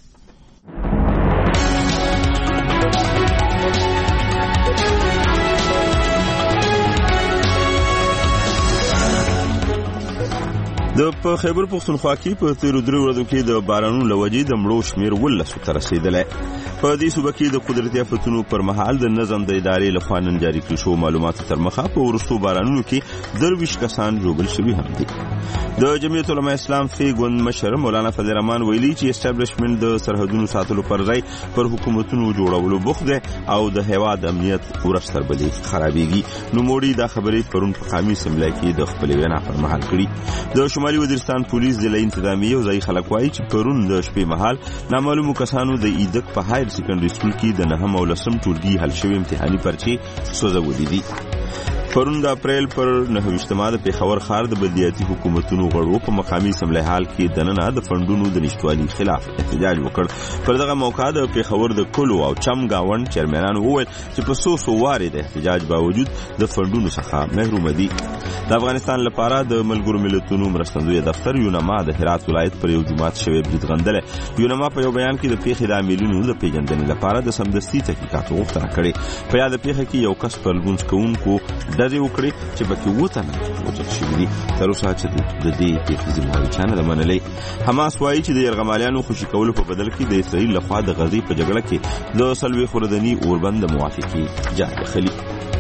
د په خیبر پښتونخوا کې په تیرو درې ورځو کې د بارانونو له وجې د مړو شمېر ولسو ته رسېدلی. په دې صوبه کې د قدرتي آفتونو پر مهال د نظم د ادارې لخوا نن جاري کړل شوو معلوماتو تر مخه په وروستو بارانونو کې درویشت کسان ژوبل شوي هم دي. د جمعیت علماء اسلام فی ګوند مشر مولانا فضل الرحمن ویلي چې اسټابلیشمنټ د سرحدونو ساتلو پر ځای پر حکومتونو جوړولو بوخت دی او د هیواد امنیت ورځ تر بلې خرابېږي. نوموړي دا خبرې پرون په قامي اسمبلۍ کې د خپلې وینا پر مهال کړي. د شمالي وزیرستان پولیس ضلع انتظامیه او ځایي خلک وایي چې پرون د شپې مهال نامعلومو کسانو د ایدک په هایر سیکنډري سکول کې د نهم او لسم ټولګي حل شوي امتحاني پرچې سوځولې دي. پرون د اپریل پر نهه ویشتمه د پېښور ښار د بلدیاتي حکومتونو غړو په مقامي اسمبلۍ هال کې دننه د فنډونو د نشتوالي خلاف احتجاج وکړ. پر دغه موقع د پېښور د کلو او چم گاونډ چیرمنانو وویل چې په څو څو وارې د احتجاج باوجود د فنډونو څخه محرومه دي. د افغانستان لپاره د ملګرو ملتونو مرستندوی دفتر یونما د هرات ولایت پر یو جومات شوی برید غندلی. یونما په یو بیان کې د پیښې د عاملینو د پیژندنې لپاره د سمدستي تحقیقاتو غوښتنه کړې. په یاده پیښه کې یو کس پر لمونځ کوونکو ډزې وکړې چې پکې اووه تنه وژل شوي دي. تر اوسه چې د دې پیښې ذمهواري چا نه ده منلې. حماس وایي چې د یرغمالیانو خوشي کولو په بدل کې د اسرائیل لخوا د غزې په جګړه کې د څلوېښت ورځني اوربند د موافقې جال بخلي.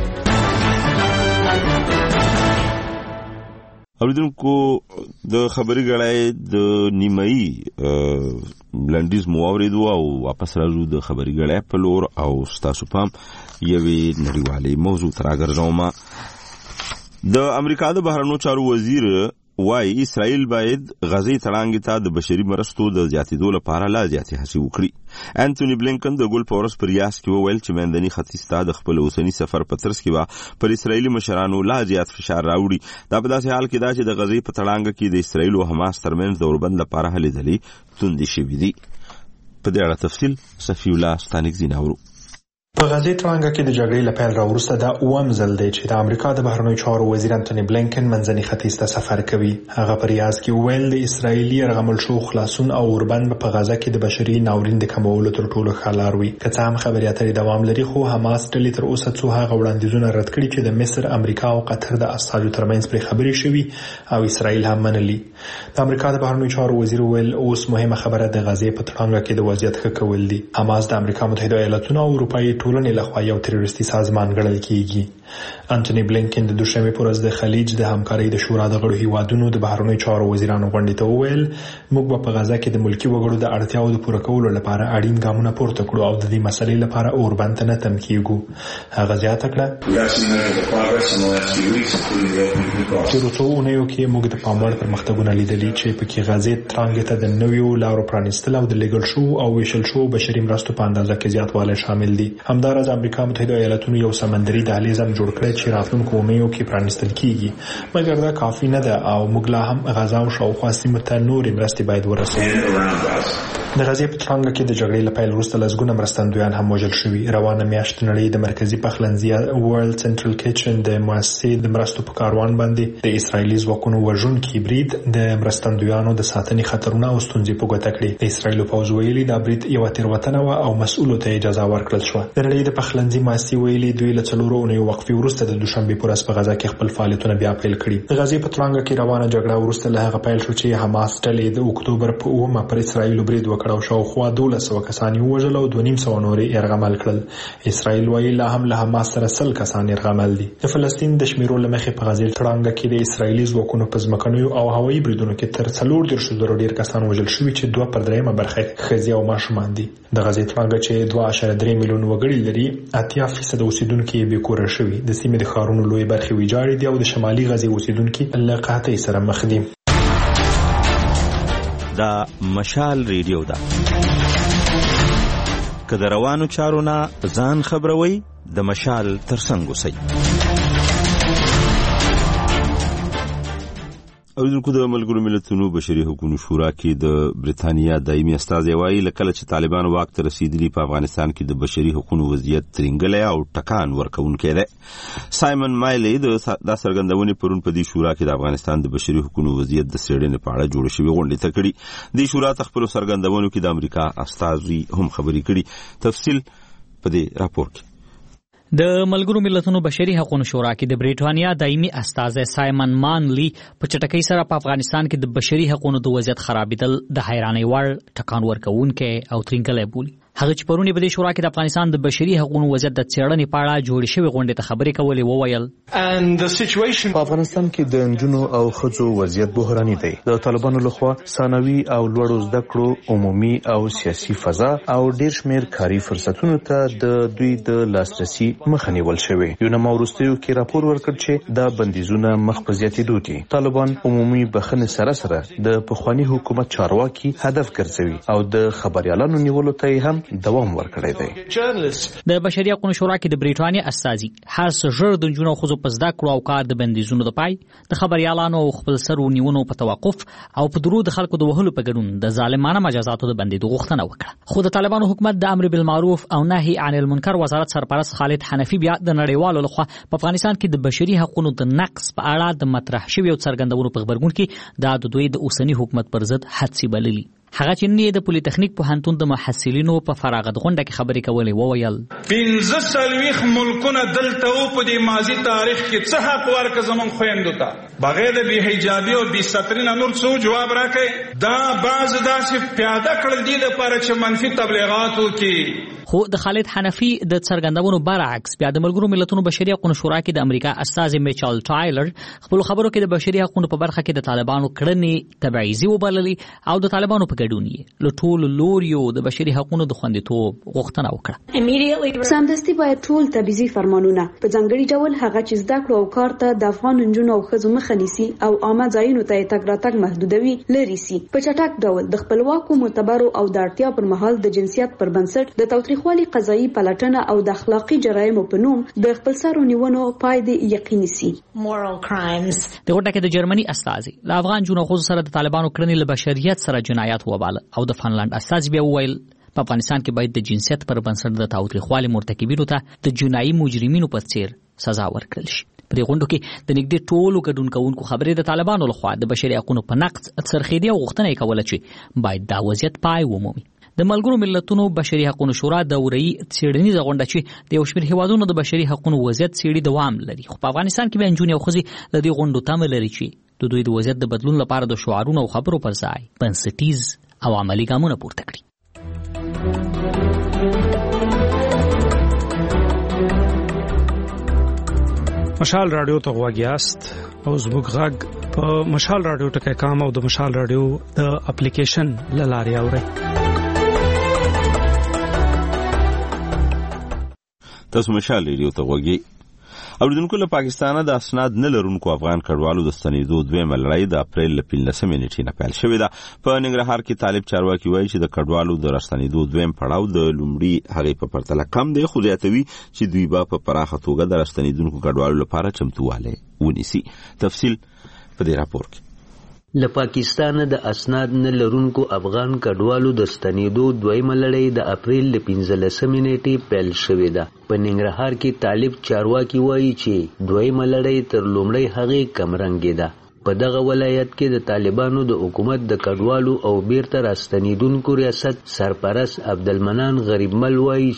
اوریدونکو د خبري غړای د نیمایي لنډیز مو اوریدو او واپس راځو د خبري غړای په لور او ستاسو پام یوې نړیوالې موضوع ته راګرځوم. د امریکا د بهرنیو چارو وزیر وایي اسرائیل باید غزې تړانګې ته د بشري مرستو د زیاتېدو لپاره لا زیاتې هڅې وکړي. انټوني بلینکن د ګل په ورځ په ریاض کې وویل چې منځني ختیځ ته د خپل اوسني سفر په ترڅ کې به پر اسرائیلي مشرانو لا زیات فشار راوړي. دا په داسې حال کې ده چې د غزې په تړانګه کې د اسرائیل او حماس ترمنځ د اوربند لپاره هلې ځلې توندې شوي دي. په دې اړه تفصیل صفي الله ستانک زیناورو. په غزې تړانګه کې د جګړې له پیل راوروسته دا اووم ځل دی چې د امریکا د بهرنیو چارو وزیر انټوني بلینکن منځني ختیځ ته سفر کوي. هغه په ریاض کې وویل د اسرائیلي یرغمل شوو خلاصون او اوربند په غزه کې د بشري ناورین د کمولو تر ټولو ښه لار وي. که څه هم خبرې اترې دوام لري، خو حماس ډلې تر اوسه څو هغه وړاندیزونه رد کړي چې د مصر، امریکا او قطر د اساجو ترمنځ پرې خبرې شوي او اسرائیل هم منلي. د امریکا د بهرنیو چارو وزیر وویل اوس مهمه خبره د غزې په تړانګه کې د وضعیت ښه کول دي. حماس د امریکا متحده ایالاتونو او اروپایي ټولنې لخوا یو تروریستي سازمان ګڼل کیږي. انټوني بلینکن د دوشنبه پر ورځ د خلیج د همکارۍ د شورا د غړو هیوادونو د بهرنیو چارو وزیرانو غونډې ته وویل موږ په غزه کې د ملکی وګړو د اړتیاو د پوره کولو لپاره اړین ګامونه پورته کړو او د دې مسلې لپاره اوربند ته نه تم کیږو. هغه زیاته کړه تر څو اونیو کې موږ د پاموړ پرمختګونه لیدلي چې په کې غزې ترانګ ته د نویو لارو پرانیستل او د لیګل شو او ویشل شو بشري مرستو په اندازه کې زیاتوالی شامل دي. همدارس امریکا متحده ایالاتونو یو سمندري دهلیز هم جوړ کړی چې راتلونکو اونیو کې پرانیستل کیږي، مګر دا کافي نه ده او موږ لا هم غزا او شاوخوا سیمو ته نورې مرستې باید ورسوو. د غزې په تړانګه کې د جګړې له پیل وروسته لسګونه مرستندویان هم وژل شوي. روانه میاشت نړۍ د مرکزي پخلنځي ورلد سنټرل کچن د مؤسسې د مرستو په کاروان باندې د اسرائیلي ځواکونو وژونکي برید د مرستندویانو د ساتنې خطرونه او ستونزې په ګوته کړې. د اسرائیل پوځ ویلي دا برید یوه تېروتنه وه او مسؤلو ته اجازه ورکړل شوه. د نړۍ د پخلنځي مؤسسې ویلي دوی له څلورو اونیو وقفې وروسته د دوشنبې په ورځ په غزه کې خپل فعالیتونه بیا پیل کړي. د غزې په تړانګه کې روانه جګړه وروسته له هغه پیل شو چې حماس ډلې د اکتوبر په اوومه پر اسرائیل برید وکړ او شاوخوا دولس سوه کسان یې ووژل او دوه نیم سوه نور یې یرغمل کړل. اسرائیل وایي لا هم له حماس سره سل کسان یرغمل دي. د فلسطین د شمیرو له مخې په غزې تړانګه کې د اسرائیلي ځواکونو په ځمکنیو او هوایي بریدونو کې تر څلور دېرشو زرو ډېر کسان وژل شوي چې دوه پر درېیمه برخه ښځې او ماشومان دي. د غزې تړانګه چې دوه اعشاریه درې میلیون وګړي لري اتیا فیصد اوسیدونکي یې بې کوره شوي. د سیمې د ښارونو لویې برخې ویجاړې دي او د شمالي غزې اوسیدونکي له قحطۍ سره مخ دي. دا مشال ریډیو ده. که د روانو چارو نه ځان خبروي د مشال ترڅنګ اوسئ. اوریدونکو د ملګرو ملتونو بشري حقوقو شورا کې د بریتانیا دایمي استازی وایي لکه چې طالبان واک ته رسیدلی په افغانستان کې د بشري حقوقو وضعیت ترنګلی او ټکان ورکوونکی دی. سایمن مایلی د دا څرګندونې پرون په دې شورا کې د افغانستان د بشري حقوقو وضعیت د څېړنې په اړه جوړه شوې غونډې ته کړي. دې شورا ته خپلو څرګندونو کې د امریکا استازي هم خبرې کړي. تفصیل په دې راپور کې. د ملګرو ملتونو بشري حقوقو شورا کې د بریټانیا دایمي استازی سایمن مانلی په چټکۍ سره په افغانستان کې د بشري حقوقو د وضعیت خرابېدل د حیرانۍ وړ ټکان ورکوونکی او ترنګلی بولي. هغه چې پرونی په دې شورا کې د افغانستان د بشري حقوقو وضعیت د څېړنې په اړه جوړې شوې غونډې ته خبرې کولې وویل په افغانستان کې د نجونو او ښځو وضعیت بحراني دی. د طالبانو لخوا ثانوي او لوړو زده کړو عمومي او سیاسي فضا او ډېر شمېر کاري فرصتونو ته د دوی د لاسرسي مخه نیول شوې. یو نه وروستیو کې راپور ورکړ چې دا بندیزونه مخ په زیاتېدو دي. طالبان عمومي بخښنې سره سره د پخواني حکومت چارواکي هدف ګرځوي او د خبريالانو نیولو ته هم دوام ورکړی دی. د بشري حقوقو شورا کې د بریټانیا استازي هر څه ژر د نجونو او ښځو په زده کړو او کار د بندیزونو د پای د خبريالانو او خپل سر ونیونو په توقف او په درو د خلکو د وهلو په ګډون د ظالمانه مجازاتو د بندیدو غوښتنه وکړه. خو د طالبانو حکومت د امر بالمعروف او نهي عن المنکر وزارت سرپرست خالد حنفي بیا د نړیوالو لخوا په افغانستان کې د بشري حقوقو د نقص په اړه د مطرح شوی او څرګندونو په خبرګون کې د دوی د اوسنی حکومت پر ضد حدسي بللي. هغه چې نن د پولی تخنیک پوهنتون د محصلینو په فراغت غونډه کې خبرې کولې وویل پنځه څلوېښت ملکونه دلته و په دې ماضي تاریخ کې څه حق ورکړه زموږ خویندو ته بغیر د بې حجابي او بې سترۍ نه نور څه جواب راکړئ. دا بعض داسې پیاده کړل دي دپاره چې منفي تبلیغات وکړي. خو د خالد حنفي د څرګندونو برعکس بیا د ملګرو ملتونو بشري حقوقو شورا کې د امریکا استازي میچل ټایلر خپل خبرو کې د بشري حقوقو په برخه کې د طالبانو کړنې تبعیضي وبللي او د طالبانو په ګډون یې له ټولو لوریو د بشري حقوقو د خوندیتوب غوښتنه وکړه. سمدستي باید ټول تبعیضي فرمانونه په ځانګړي ډول هغه چې زده کړو او کار ته د افغان نجونو او ښځو مخه نیسي او عامه ځایونو ته یې تګ راتګ محدودوي لرې سي. په چټک ډول د خپلواکو معتبرو او د اړتیا پر مهال د جنسیت پر بنسټ د تاوتریخوالي قضایي پلټنه او د اخلاقي جرایمو په نوم د خپلسرو نیونو پای دې یقیني سي. د غونډه کې د جرمني استازي له افغان جنونو خو سره د طالبانو کړنې له بشریت سره جنایات وباله او د فنلند استازي بیا وویل په افغانستان کې باید د جنسیت پر بنسټ د تاوتریخوالي مرتکبینو ته د جنایي مجرمینو په څیر سزا ورکړل شي. په دې غونډه کې د نږدې ټولو ګډون کوونکو خبرې د طالبانو لخوا د بشري حقوقو په نقض څرخېدې او غوښتنه یې کوله چې باید دا وضعیت پای ومومي. د ملګرو ملتونو بشري حقوقو شورا دوري څېړنیزه غونډه چې د یو شمېر هیوادونو د بشري حقوقو وضعیت څېړي دوام لري. خو په افغانستان کې به نجونې او ښځې د دې غونډو تمه لري چې د دوی د وضعیت د بدلون لپاره د شعارونو او خبرو پر ځای بنسټیز او عملي ګامونه پورته کړي. مشال رادیو ته غوږ یاست او زموږ غږ په مشال رادیو ټکی کام او د مشال رادیو د اپلیکیشن له لارې اورئ. تاسو مشال ریډیو ته غوږی. اوریدونکو له پاکستانه د اسناد نه لرونکو افغان کډوالو د ستنېدو دویمه لړۍ د اپریل له پنځلسمې نیټې نه پیل شوې ده. په ننګرهار کې طالب چارواکي وایي چې د کډوالو د راستنېدو دویم پړاو د لومړي هغې په پرتله کم دی، خو زیاتوي چې دوی به په پراخه توګه د راستنېدونکو کډوالو لپاره چمتووالی ونیسي. تفصیل په دې راپور کې. له پاکستانه د اسناد نه لرونکو افغان کډوالو د ستنېدو دویمه لړۍ د اپریل له پنځلسمې نیټې پیل شوې ده. په ننګرهار کې طالب چارواکي وایي چې دویمه لړۍ تر لومړۍ هغې کمرنګې ده. په دغه ولایت کې د طالبانو د حکومت د کډوالو او بیرته راستنېدونکو ریاست سرپرست عبدالمنان غریبمل وایي چې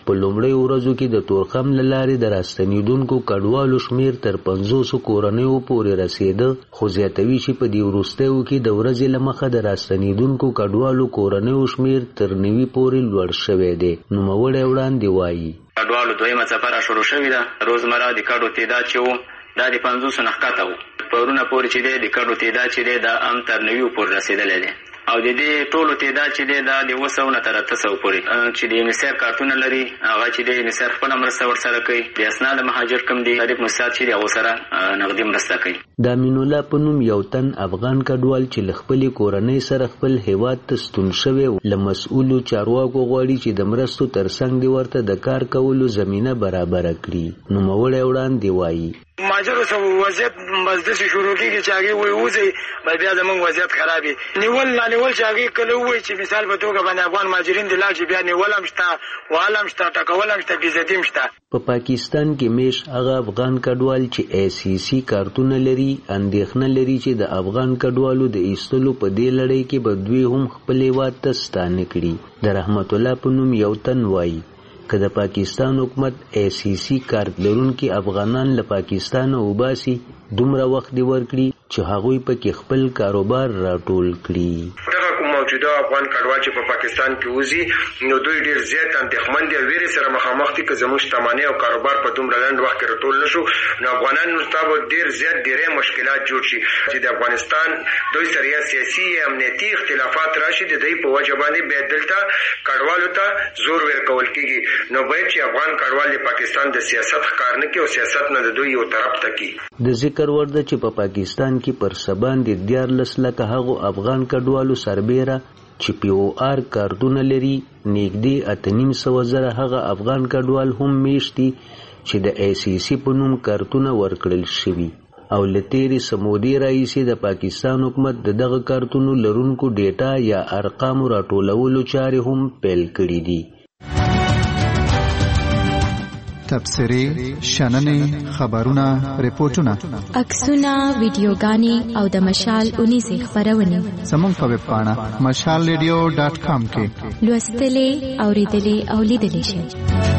په لومړۍ ورځو کې د تورخم له لارې د راستنېدونکو کډوالو شمېر تر پنځوسو کورنیو پورې رسېده، خو زیاتوي چې په دې وروستیو کې د ورځې له مخه د راستنېدونکو کډوالو کورنیو شمېر تر نوي پورې لوړ شوی دی. نوموړی وړاندې وایي کډوالو دویمه څپه را شروع شوې ده. روزمره د کډو تعداد چې و دا د پنځوسو نه ښکته و. پرونه پورې چې دی د کډو تعداد چې دی دا هم تر نویو پورې رسېدلی دی او د دې ټولو تعداد چې دی دا د اوه سوو نه تر اته سوو پورې چې د ایمسیر کارتونه لري هغه چې د ایمسیر خپله مرسته ورسره کوي. د اسناد مهاجر کوم دي غریب مستعد چې دی هغو سره نغدي مرسته کوي. د امین الله په نوم یو تن افغان کډوال چې له خپلې کورنۍ سره خپل هیواد ته ستون شوی له مسؤلو چارواکو غواړي چې د مرستو ترڅنګ دې ورته د کار کولو زمینه برابره کړي. نوموړی وړاندې وایي ماجرو سره وضعیت مزدسي شروع کېږي چې هغې وایي وځئ بیا زموږ وضعیت خراب وي. نیول نانیول چې هغې کله ووایي چې مثال په توګه باندې افغان مهاجرین دې لاړ شي بیا نیول هم شته وهل هم شته ټکول هم شته بېعزتي هم شته. په پاکستان کې میش هغه افغان کډوال چې ای سی سی کارتونه لري اندېښنه لري چې د افغان کډوالو د ایستلو په دې لړۍ کې به دوی هم خپل هېواد ته ستانه کړي. د رحمت الله په نوم یو تن وایي که د پاکستان حکومت ای سی سی کارت لرونکي افغانان له پاکستانه وباسي دومره وخت دې ورکړي چې هغوی پکې خپل کاروبار راټول کړي. موجوده افغان کډوال چې په پاکستان کې وځي نو دوی ډېر زیات اندېښمن دي او ویرې سره مخامخ دي که زموږ شتمنۍ او کاروبار په دومره لنډ وخت کې راټول نه شو نو افغانانو ته به ډېر زیات ډېری مشکلات جوړ شي چې د افغانستان دوی سره یا سیاسي یا امنیتي اختلافات راشي د دوی په وجه باندې بیا دلته کډوالو ته زور ورکول کېږي. نو باید چې افغان کډوال د پاکستان د سیاست ښکار نه کړي او سیاست نه د دوی یو طرف ته کړي. د ذکر وړ ده چې په پاکستان کې پر څه باندې دیارلس لکه هغو افغان کډوالو سربیره چې پی او آر کارتونه لري نږدې اته نیم سوه زره هغه افغان کډوال هم میشت دي چې د ای سی سی په نوم کارتونه ورکړل شوي او له تېرې څه مودې راهیسې د پاکستان حکومت د دغه کارتونو لرونکو ډیټا یا ارقامو راټولولو چارې هم پیل کړي دي. تبصرې، شننې، خبرونه، ریپورټونه، عکسونه، ویډیوګانې او د مشال اونیزې خپرونې زموږ په ویب پاڼه مشال ریډیو ډاټ کام کې لوستلې، اورېدلې او لیدلې شئ.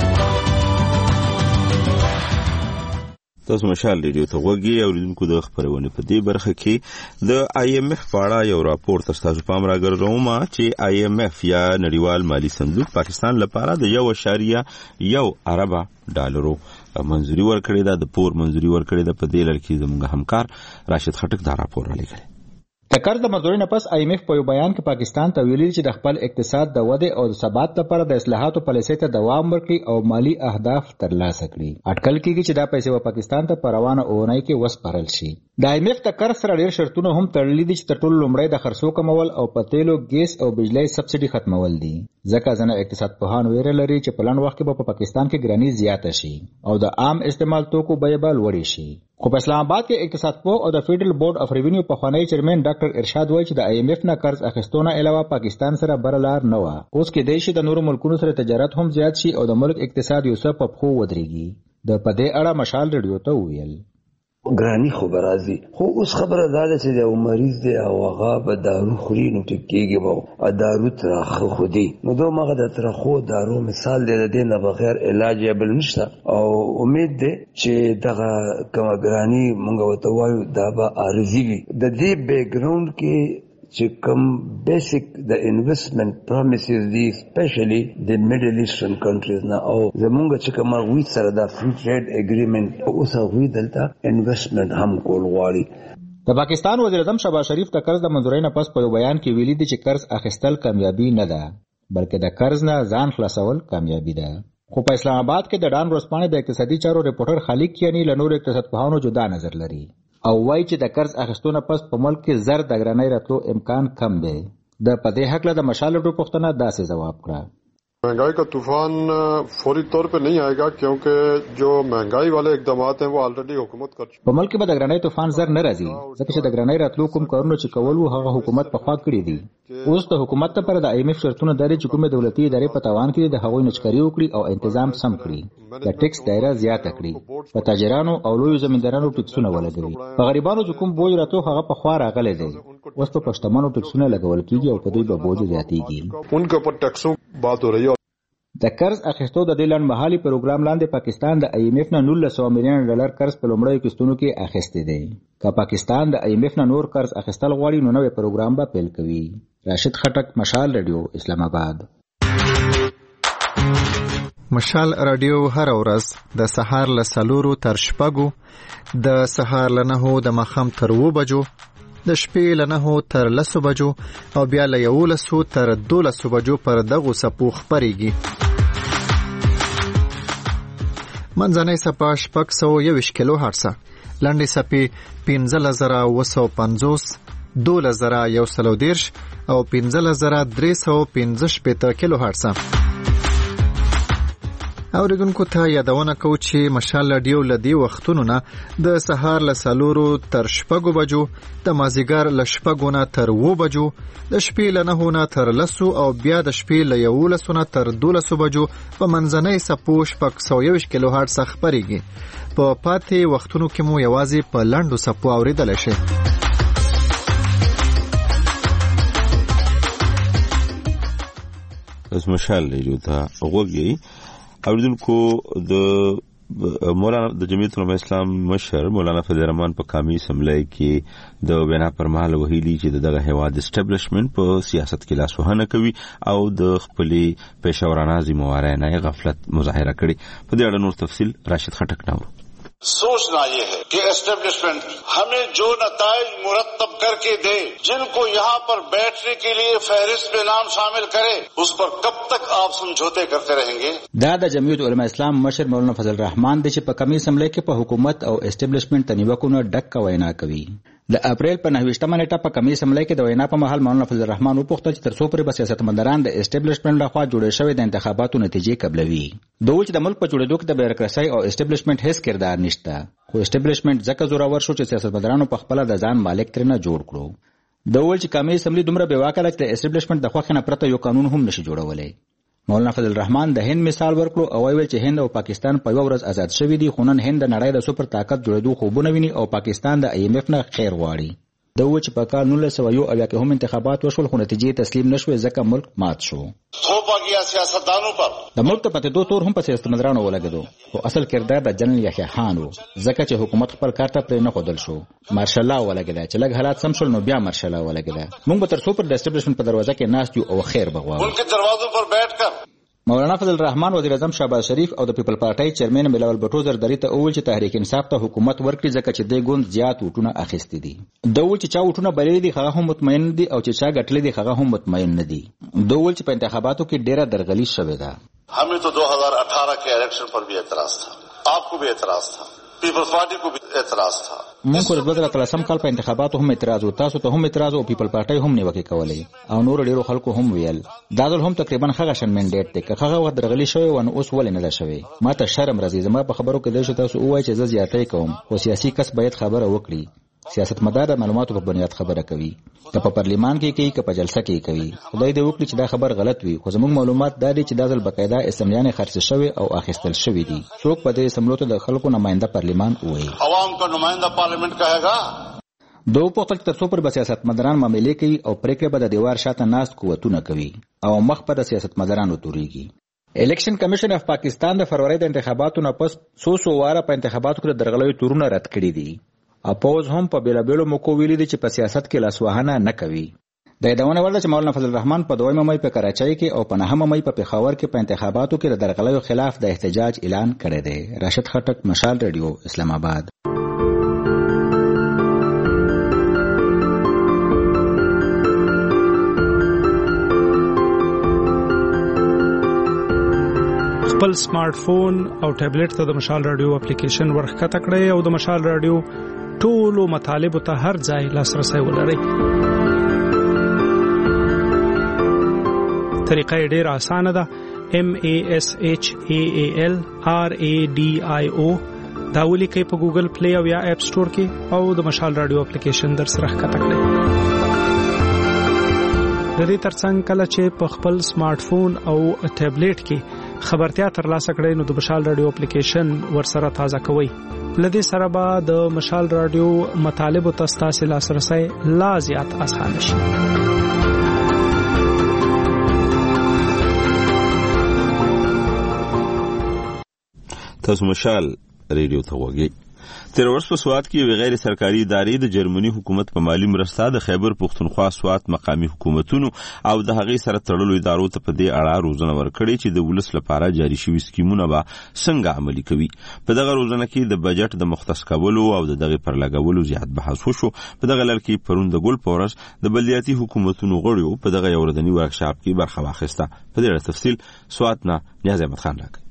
تاسو مشال ریډیو ته غوږی اوریدونکو د خبرونه په دې برخه کې د آی ایم ایف په اړه یو راپور تاسو پام راګرځوم چې آی ایم ایف یا نړیوال مالی صندوق پاکستان لپاره د یو اشاریه یو اربه ډالرو منځوري ورکړې ده. د پور منځوري ورکړې ده. په دې لړ کې زموږ همکار راشد خټک دا راپور را لېږلی. د قرض د منځورۍ نه پس آی ایم ایف په یو بیان کې پاکستان ته ویلي چې د خپل اقتصاد د ودې او د ثبات لپاره د اصلاحاتو پالیسۍ ته دوام ورکړي او مالی اهداف ترلاسه کړي. اټکل کېږي چې دا پیسې به پاکستان ته په روانه اونۍ کې وسپارل شي. د آی ایم ایف د قرض سره ډېر شرطونه هم تړلي دي چې تر ټولو لومړی د خرڅو کمول او په تیلو، ګیس او بجلۍ سبسډي ختمول دي. ځکه ځینې اقتصاد پوهان ویره لري چې په لنډ وخت کې به په پاکستان کې ګراني زیاته شي او د عام استعمال توکو بیه به لوړې شي. خو په اسلام آباد کې اقتصاد پوه او د فیډرل بورډ اف ریونیو پخوانی چیرمن ډاکټر ارشاد وایي چې د آی ایم ایف نه قرض اخیستونه علاوه پاکستان سره بل لار نه و. اوس کې دی چې د نورو ملکونو سره تجارت هم زیات شي او د ملک اقتصاد یو څه په پښو ودرېږي. د په دې اړه مشال ریډیو ته وویل ګرانی خو برازي خو اوس خبره دا ده چې یو مریض دی او هغه به دارو خوري نو ټیک کېږي به دارو ترخه خودي نو دوه مغه د ترخو دارو مثال دی د دې نه بغیر علاج یې بل نشته او امید دی چې دغه کوم ګرانی مونږ وته وایو دا به عارضي وي. د دې بیک ګراوند کې چې کوم بیسیک د انویسټمنٹ پرومیسز دي سپیشلی د میډل ایسټرن کنټریز نه او زمونږ چې کوم غوي سره د فری ټریډ اګریمنت اوس غوي دلته انویسټمنٹ هم کول غواړي. د پاکستان وزیر اعظم شهباز شریف د قرض د منځورۍ نه پس په بیان کې ویلي دي چې قرض اخیستل کامیابی نه ده بلکې د قرض نه ځان خلاصول کامیابی ده. خو په اسلام آباد کې د ډان ورځپاڼې د اقتصادي چارو ریپورټر خالق کیانی له نورو اقتصاد پوهانو جدا نظر لري او وایي چې د قرض اخیستونه پس په ملک کې زر د ګرانۍ راتلو امکان کم دی. د په دې هکله د مشال ډو پوښتنه داسې ځواب کړه महंगाई का तूफान फौरी तौर पे नहीं आएगा क्योंकि जो महंगाई वाले इकदामात हैं वो ऑलरेडी हुकूमत कर चुकी په ملک کې به د ګرانۍ طوفان زر نه راځي ځکه چې د ګرانۍ راتلو کوم کارونه چې کول وو هغه حکومت په خوا کړی دي. اوس د حکومت لپاره د آی ایم ایف شرطونه داري چې کومه دولتي ادارې په تاوان کې د هغوی نچکري وکړي او تنظیم سم کړي. د ټیکس دایره زیاته کړي. په تاجرانو او لوی زمیندارانو ټیکسونه ولګوي. په غریبانو چې کوم بوج راته هغه په خوا راغلی دی. اوس په پښتمانو ټیکسونه لګول کیږي او په دوی به بوج زیاتیږي. उनके ऊपर टैक्सों बात हो रही है. د قرض اخیستو د دې لنډمهالي پروګرام لاندې پاکستان د آی ایم ایف نه نولس سوه میلیونه ډالر قرض په لومړیو قسطونو کې اخیستی دی. که پاکستان د آی ایم ایف نه نور قرض اخیستل غواړي نو نوی پروګرام به پیل کوي. راشد خټک، مشال رادیو، اسلام آباد. مشال رادیو هر ورځ د سهار له څلورو تر شپږو، د سهار له نهو د ماښام تر اوو بجو، د شپې له نهو تر لسو بجو او بیا له یولسو تر دولسو بجو پر دغو څپو خپرېږي. منځنۍ څپه شپږ سوه یوویشت کیلو هرڅه، لنډې څپې پنځلس زره اوه سوه پنځوس، دولس زره یو سل او دېرش او پنځلس زره درې سوه پنځه شپېته کیلو هرڅه. اوریدونکو ته یادونه کوو چې مشال رادیو له دې وختونو نه د سهار له څلورو تر شپږو بجو، د مازدیګر له شپږو نه تر اوو بجو، د شپې له نهو نه تر لسو او بیا د شپې له یولسو نه تر دولسو بجو په منځنۍ څپو شپږ سوه یوویشت کیلو هرټز خپرېږي. په پاتې وختونو کې مو یوازې په لنډو څپو اورېدلی شي. از مشال رادیو ته غوږ یې اوریدونکو. د مولانا د جمعیت علماء اسلام مشر مولانا فضل الرحمن په قومي اسمبلی کې د وینا پر مهال ویلي چې دغه هیواد اسټابلیشمنت په سیاست کې لاسوهنه کوي او د خپلې پیشورانه ذمہوارۍ نه غفلت مظاهره کړې. په دې اړه نور تفصیل راشد خټک نور. सोचना ये है कि एस्टेब्लिशमेंट हमें जो नताइज मुरत्तब करके दे, जिनको यहाँ पर बैठने के लिए फहरिस्त में नाम शामिल करे, उस पर कब तक आप समझौते करते रहेंगे. دا د جمعیت علماء اسلام مشر مولانا فضل الرحمن د چې په قومي اسمبلی کې په حکومت او اسټابلیشمنت ته نیوکونه ډک وینا کوي. د اپریل په نهویشتمه نیټه په قومي اسمبلی کې د وینا په مهال مولانا فضل الرحمن وپوښتل چې تر څو پورې به سیاستمداران د اسټابلیشمنت لخوا جوړې شوې د انتخاباتو نتیجې قبلوي. دوی چې د ملک په جوړېدو کې د بیروکراسۍ او اسټابلیشمنت هیڅ کردار نشته، خو اسټابلیشمنت ځکه زورور شو چې سیاستمدارانو په خپله د ځان مالک ترېنه جوړ کړو. د وویل چې قومي اسمبلی دومره بېواکه ده چې د اسټابلیشمنت د خوښې نه پرته یو قانون هم نشي جوړولی. مولانا فضل الرحمن د هند مثال ورکړو او ویل چې هند او پاکستان په یوه ورځ آزاد شوي دي، خو نن هند د نړۍ د سوپر طاقت جوړېدو خوبونه ویني او پاکستان د آی ایم ایف نه خیر غواړي. د وویل چې په کال نولس سوه یو اویا کې هم انتخابات وشول خو نتیجې تسلیم نشوې ځکه ملک مات شو. थोपा गया सियासतदानों पर. د ملک ته پاتې دوه تور هم په سیاستمدارانو ولګېدو، خو اصل کردار د جنرال یحیی خان و، ځکه چې حکومت خپل کار ته پرې نه ښودل شو. مارشل لا ولګېده چې لږ حالات سم شول نو بیا مارشل لا ولګېده. موږ به تر څو پر د اسټابلیشمنت په دروازه کې ناست یو او خیر به غواړو. ان کے دروازوں پر بیٹھ کر مولانا فضل الرحمن وزیر اعظم شهباز شریف او د پیپل پارټۍ چیرمن بلاول بټو زرداری ته وویل چې تحریک انصاف ته حکومت ورکړي ځکه چې دوی ګوند زیات وټونه اخیستي دي. دوی وویل چې چا وټونه بللي دي هغه هم مطمئن دي او چې چا ګټلي دي هغه هم مطمئن نه دي. دوی وویل چې په انتخاباتو کې ډیره درغلي شوې ده. हमें तो दो हज़ार अठारह के इलेक्शन पर भी एतराज था, आपको भी एतराज था, पीपल्स पार्टी को भी एतराज था. موږ پر دوه زره اتلسم کال په انتخاباتو هم اعتراض و، تاسو ته هم اعتراض او پیپل پارټۍ هم نیوکې کولې او نور ډیرو خلکو هم ویل. دا ځل هم تقریبا هغه شان منډیټ دی که هغه وخت درغلي شوی و نو اوس ولې نه ده شوې. ما ته شرم راځي زما په خبرو کې دی چې تاسو ووایئ چې زه زیاتی کوم، خو سیاسي کس باید خبره وکړي. سیاستمدار د معلوماتو په بنیاد خبره کوي، که په پارلیمان کې کوي که په جلسه کې کوي. خدای دې وکړي چې دا خبر غلط وي، خو زموږ معلومات دا دي چې دا ځل باقاعده اسمبلیانې خرڅ شوې او اخیستل شوې دي. څوک په دې اسمبلیو ته د خلکو نماینده پارلیمان وایي. عوام کا نمائندہ پارلیمنٹ کہے گا. دو پوښتل چې تر څو پورې به سیاستمداران معاملې کوي او پریکړې به د دیوار شاته ناست قوتونه کوي او مخ په د سیاستمدارانو تورېږي. الیکشن کمیشن اف پاکستان د فروری د انتخاباتو نه پس څو څو واره په انتخاباتو کې د درغلیو تورونه رد کړي دي. اپوز هم په بیلابیلو موقعو ویلي دي چې په سیاست کې لاسوهنه نه کوي. د یادونه وړ ده چې مولانا فضل الرحمن په دویمه مۍ په کراچۍ کې او په نهمه مۍ په پېښور کې په انتخاباتو کې د درغلیو خلاف د احتجاج اعلان کړی دی. راشد خټک، مشال رادیو، اسلام آباد. خپل سمارټ فون او ټابلیټ ته د مشال رادیو اپلیکیشن ورښکته کړئ او د مشال رادیو ټولو مطالبو ته هر ځای لاسرسی ولرئ. طریقه یې ډېره اسانه ده. M A S H A A L R A D I O دا ولیکئ په ګوګل پلی او یا اپ سټور کې او د مشال رادیو اپلیکیشن در سره ښکته کړئ. د دې ترڅنګ کله چې په خپل سمارټ فون او ټابلیټ کې خبرتیا ترلاسه کړئ نو د مشال رادیو اپلیکیشن ورسره تازه کوئ. لدې سره به د مشال رادیو مطالبو ته ستاسې لاسرسی لا زیات اسانه شي. تاسو مشال ریډیو ته وګورئ. تیر ورځ په سوات کې یو غیر سرکاري ادارې د جرمني حکومت په مالی مرسته د خیبر پښتونخوا سوات مقامی حکومتونو او د هغې سره تړلو ادارو ته په دې اړه روزنه ورکړې چې د ولس لپاره جاري شوي سکیمونه به څنګه عملي کوي. په دغه روزنه کې د بجټ د مختص کولو او د دغې پر لګولو زیات بحث وشو. په دغه لړ کې پرون د ګل په ورځ د بلدیاتي حکومتونو غړیو په دغه یو ورځني ورکشاپ کې برخه واخیسته. په دې اړه تفصیل سوات نه نیاز احمد خان راکړي.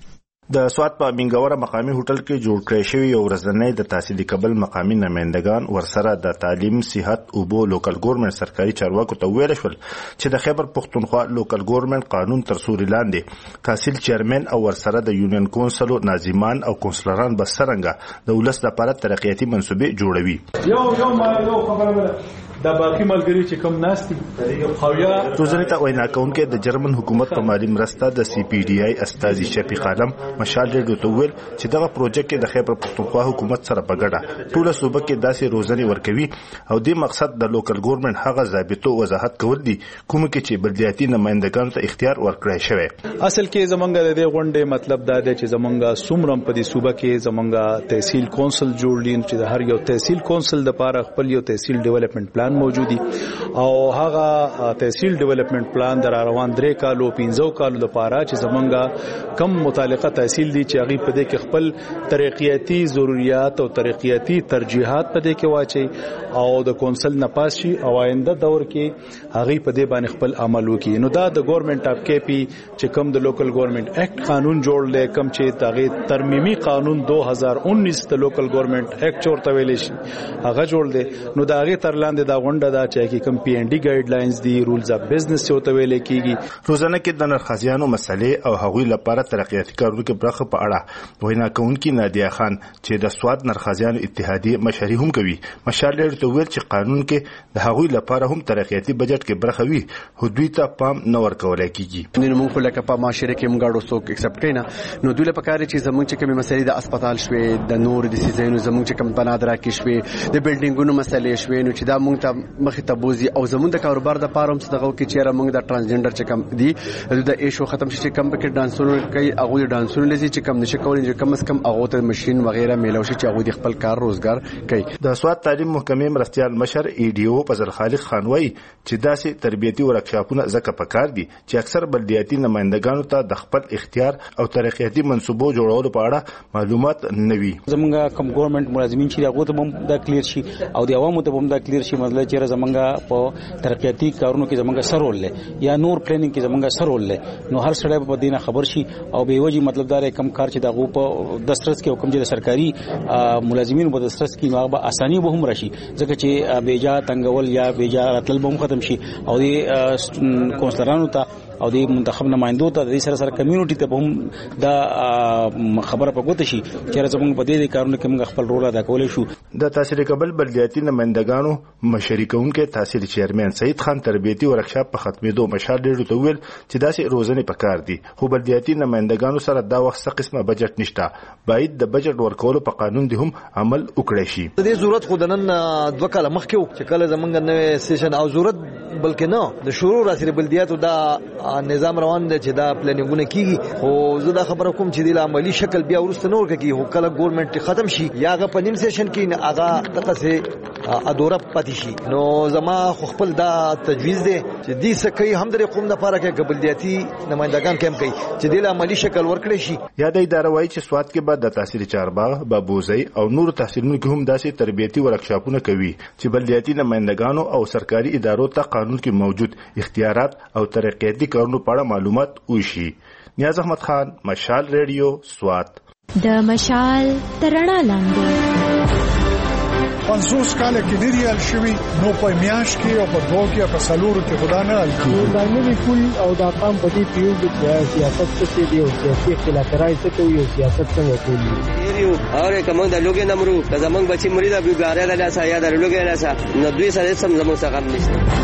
د سوات په منګوره مقامی هوټل کې جوړ کړی شوی یو ورځنی د تحصیل قبل مقامی نمائندگان ورسره د تعلیم، صحت، اوبو، لوکل ګورنمنت سرکاري چارواکو ته ویل شول چې د خیبر پښتونخوا لوکل ګورنمنت قانون تر سوري لاندې تحصیل چیرمن او ورسره د یونین کونسل ناظمان او کونسلران به څرنګه د ولس لپاره ترقیاتي منصوبې جوړوي. یو یو ما یو خبره دا باقی ملګری چې کوم ناستي روزنه ته وینا کوونکې د جرمن حکومت په مالی مرسته د سی پی ډی آی استاذي شفیق عالم مشال ریډیو ته ویل چې دغه پروژیکټ کې د خیبر پښتونخوا حکومت سره په ګډه ټول صوبه کې داسې روزنه ورکوي او د مقصد د لوکل ګورنمنت هغه ضابطو وضاحت کول دي کوم کې چې بلدیاتي نمائندګانو ته اختیار ورکړی شوی. اصل کې زمونږ د دې غونډې مطلب دا دی چې زمونږ سومرم په دې صوبه کې زمونږ تحصیل کونسل جوړ لین چې د هر یو تحصیل کونسل د لپاره خپل یو تحصیل ډیولپمنٹ پلان موجودي او هغه تحصیل ډیولپمنٹ پلان در روان درې کالو پنځو کالو لپاره چې زمونږ کم متعلقه تحصیل دي چې هغه په دې کې خپل ترقیاتي ضرورت او ترقیاتي ترجیحات په دې کې واچي او د کونسل نه پاس شي او آینده دور کې هغه په دې باندې خپل عمل وکړي. نو دا د ګورنمنت اف کې پی چې کم د لوکل ګورنمنت اکټ قانون جوړ لې کم چې تغیر ترمیمي قانون دو هزار انیس د لوکل ګورنمنت اکټ چورته ویل شي هغه جوړ دې. نو دا هغه تر لاندې دا غونډه دا چې کوم پی ان ډي ګایډ لاینز دي رولز اف بزنس چوته ویل کیږي. روزانه کې د نرخازیانو مسلې او هغوی لپاره ترقیاتي کارونو کې برخه په اړه وینا کوونکی نادیه خان چې د سواد نرخازیانو اتحادیه مشري هم کوي مشال ته ویل چې قانون کې د هغوی لپاره هم ترقیاتي بجټ کې برخه وي حدود ته پام نه ورکول کیږي. نن موږ په لکه په معاشره کې موږ غواړو څوک اکسپټ کړي نو دوی لپاره کار چې زموږ چې کوم مسلې د هسپتال شوي د نور د سيزونو زموږ چې کوم بنادرا کې شوي د بلډینګونو مسلې شوي نو چې دا موږ ته مخې ته بوزي او زموږ د کاروبار د پاره هم څه دغه کې چیرې موږ د ترانسجنډر چې کم دي د ایشو ختم شي چې کم پکې ډانسونو کوي هغه ډانسونو لذي چې کم نشي کولای چې کم از کم هغه ته ماشين وغیرہ میلاو شي چې هغه د خپل کار روزګار کوي. د سواد تعلیم محکمې مرستيال مشر ای ډی او فضل خالق خان وایي چې داسې تربیتي ورکشاپونه زکه پکار دي چې اکثر بلدیاتي نمائندګانو ته د خپل اختیار او ترقیاتي منصوبو جوړولو په اړه معلومات نه وي. زمونږ کوم ګورنمنت ملازمین چې هغه ته هم دا کلیر شي او د عوامو ته هم دا کلیر شي مطلب چې زمونږ په ترقیاتي کارونو کې زمونږ سرول لې یا نور پلانینګ کې زمونږ سرول لې نو هر سړی په دینه خبر شي او به وجي مطلب دار کم کار چې دغه په دسترس کې حکم چې سرکاري ملازمین په دسترس کې هغه به اساني به هم راشي ځکه چې بیجا تنګول یا بیجا راتل به هم ختم شي او د کونسلرانو ته او د منتخب نمائندو ته د سره سره کمیونټي ته هم دا خبره پګوت شي چې زموږ په دې کارونو کې موږ خپل رول ادا کولای شو. د تحصیل قبل بلدیاتي نمائندګانو مشري کوونکې تحصیل چیرمن سید خان تربیتي ورکشاپ په ختمېدو مشال ډېر ته ویل چې داسې روزنه پکار دي خو بلدیاتي نمائندګانو سره دا وخت څه قسمه بجټ نشته باید د بجټ ورکولو په قانون دی هم عمل وکړي شي. د دې ضرورت خو د نن دوه کاله مخکې چې کله زمونږ نوې سیشن او ضرورت بلکې نه د شروع راسره بلدیاتو دا نظام روان دی چې دا پلانینګونه کیږي خو زه دا خبره کوم چې د عملی شکل بیا ورسته نور کوي هو کله ګورنمنت ختم شي یا هغه په نیم سیشن کې هغه دغه سه ادوره پاتې شي نو زما خو خپل دا تجویز دی چې دې څه کوي هم د قوم لپاره کې قبلياتي نمائندگان کم کوي چې د عملی شکل ورکړي شي. یا د اداره وایي چې سواد کې بعد د تحصیل چارباغ بابوزي او نور تحصیلونو کې هم داسې تربیتي ورکشاپونه کوي چې بلدیاتي نمائندگانو او سرکاري ادارو ته قانون کې موجود اختیارات او ترقیاتي کارونو په اړه معلومات وشي. نیاز احمد خان مشال ریډیو سوات. د مشال ترڼا لاندې پنځوس کاله کې ډیریال شوی نو په میاش کې او په دوه کې په سالورو کې خدا نه حل کیږي. دا نه کول او دا قام په دې پیو د سیاست څخه دی او سیاسي اختلافات څخه یو سیاست څنګه کوي یو اوره کوم د لوګي نمرو د زمنګ بچي مرید ابو ګاره د لاسه یا د لوګي لاسه نو دوی سره سم زموږ څخه نشته.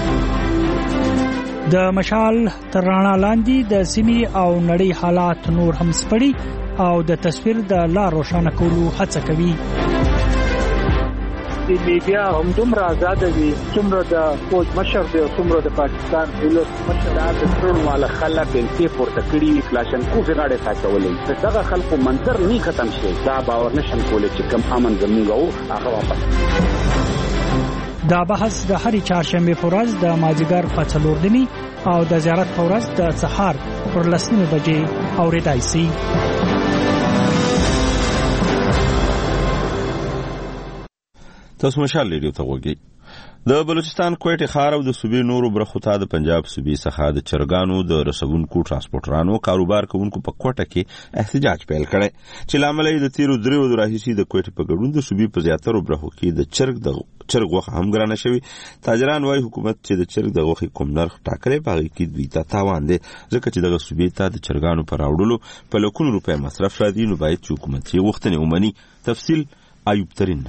د مشال ترڼا لاندې د سیمې او نړۍ حالات نور هم سپړي او د تصویر د لا روښانه کولو هڅه کوي. د میډیا همدومره آزاد وي څومره د فوج مشر دی او څومره د پاکستان ولس مشر د ټول والا خلک بلکې پورته کړي کلاشنکوف غاړه ساتولې دغه خلکو منظر نه ختم شي دا باور نشم کولای چې کم امن زموږ او هغه واپس. دا بحث د هرې چهارشنبه په ورځ د مازیګر په څلور نیمې او د زیارت په ورځ د سهار پر لس نیمې بجې اورېدای شي. تاسو مشال ریډیو ته وګورئ. د بلوچستان کوټه خار او د صوبې نورو برخو ته د پنجاب صوبې څخه د چرګانو د رسونکو ترانسپورټرانو کاروبار کوونکو په کوټه کې احتجاج پیل کړي چې لامل یې د تیرو دریو د راهیسي د کوټه په ګډون د صوبې په زیاترو برخو کې د چرګ د چرګ وخت هم ګرانه شوی. تاجران وايي حکومت چې د چرګ د وخت کوم نرخ ټاکلې باغی کې دوی ته تاوان دي ځکه چې دغه صوبې ته د چرګانو پر راوړلو په لکونو روپے مصرف را دي نو باید چې حکومت یې وختنه ومني. تفصیل ایوب ترین.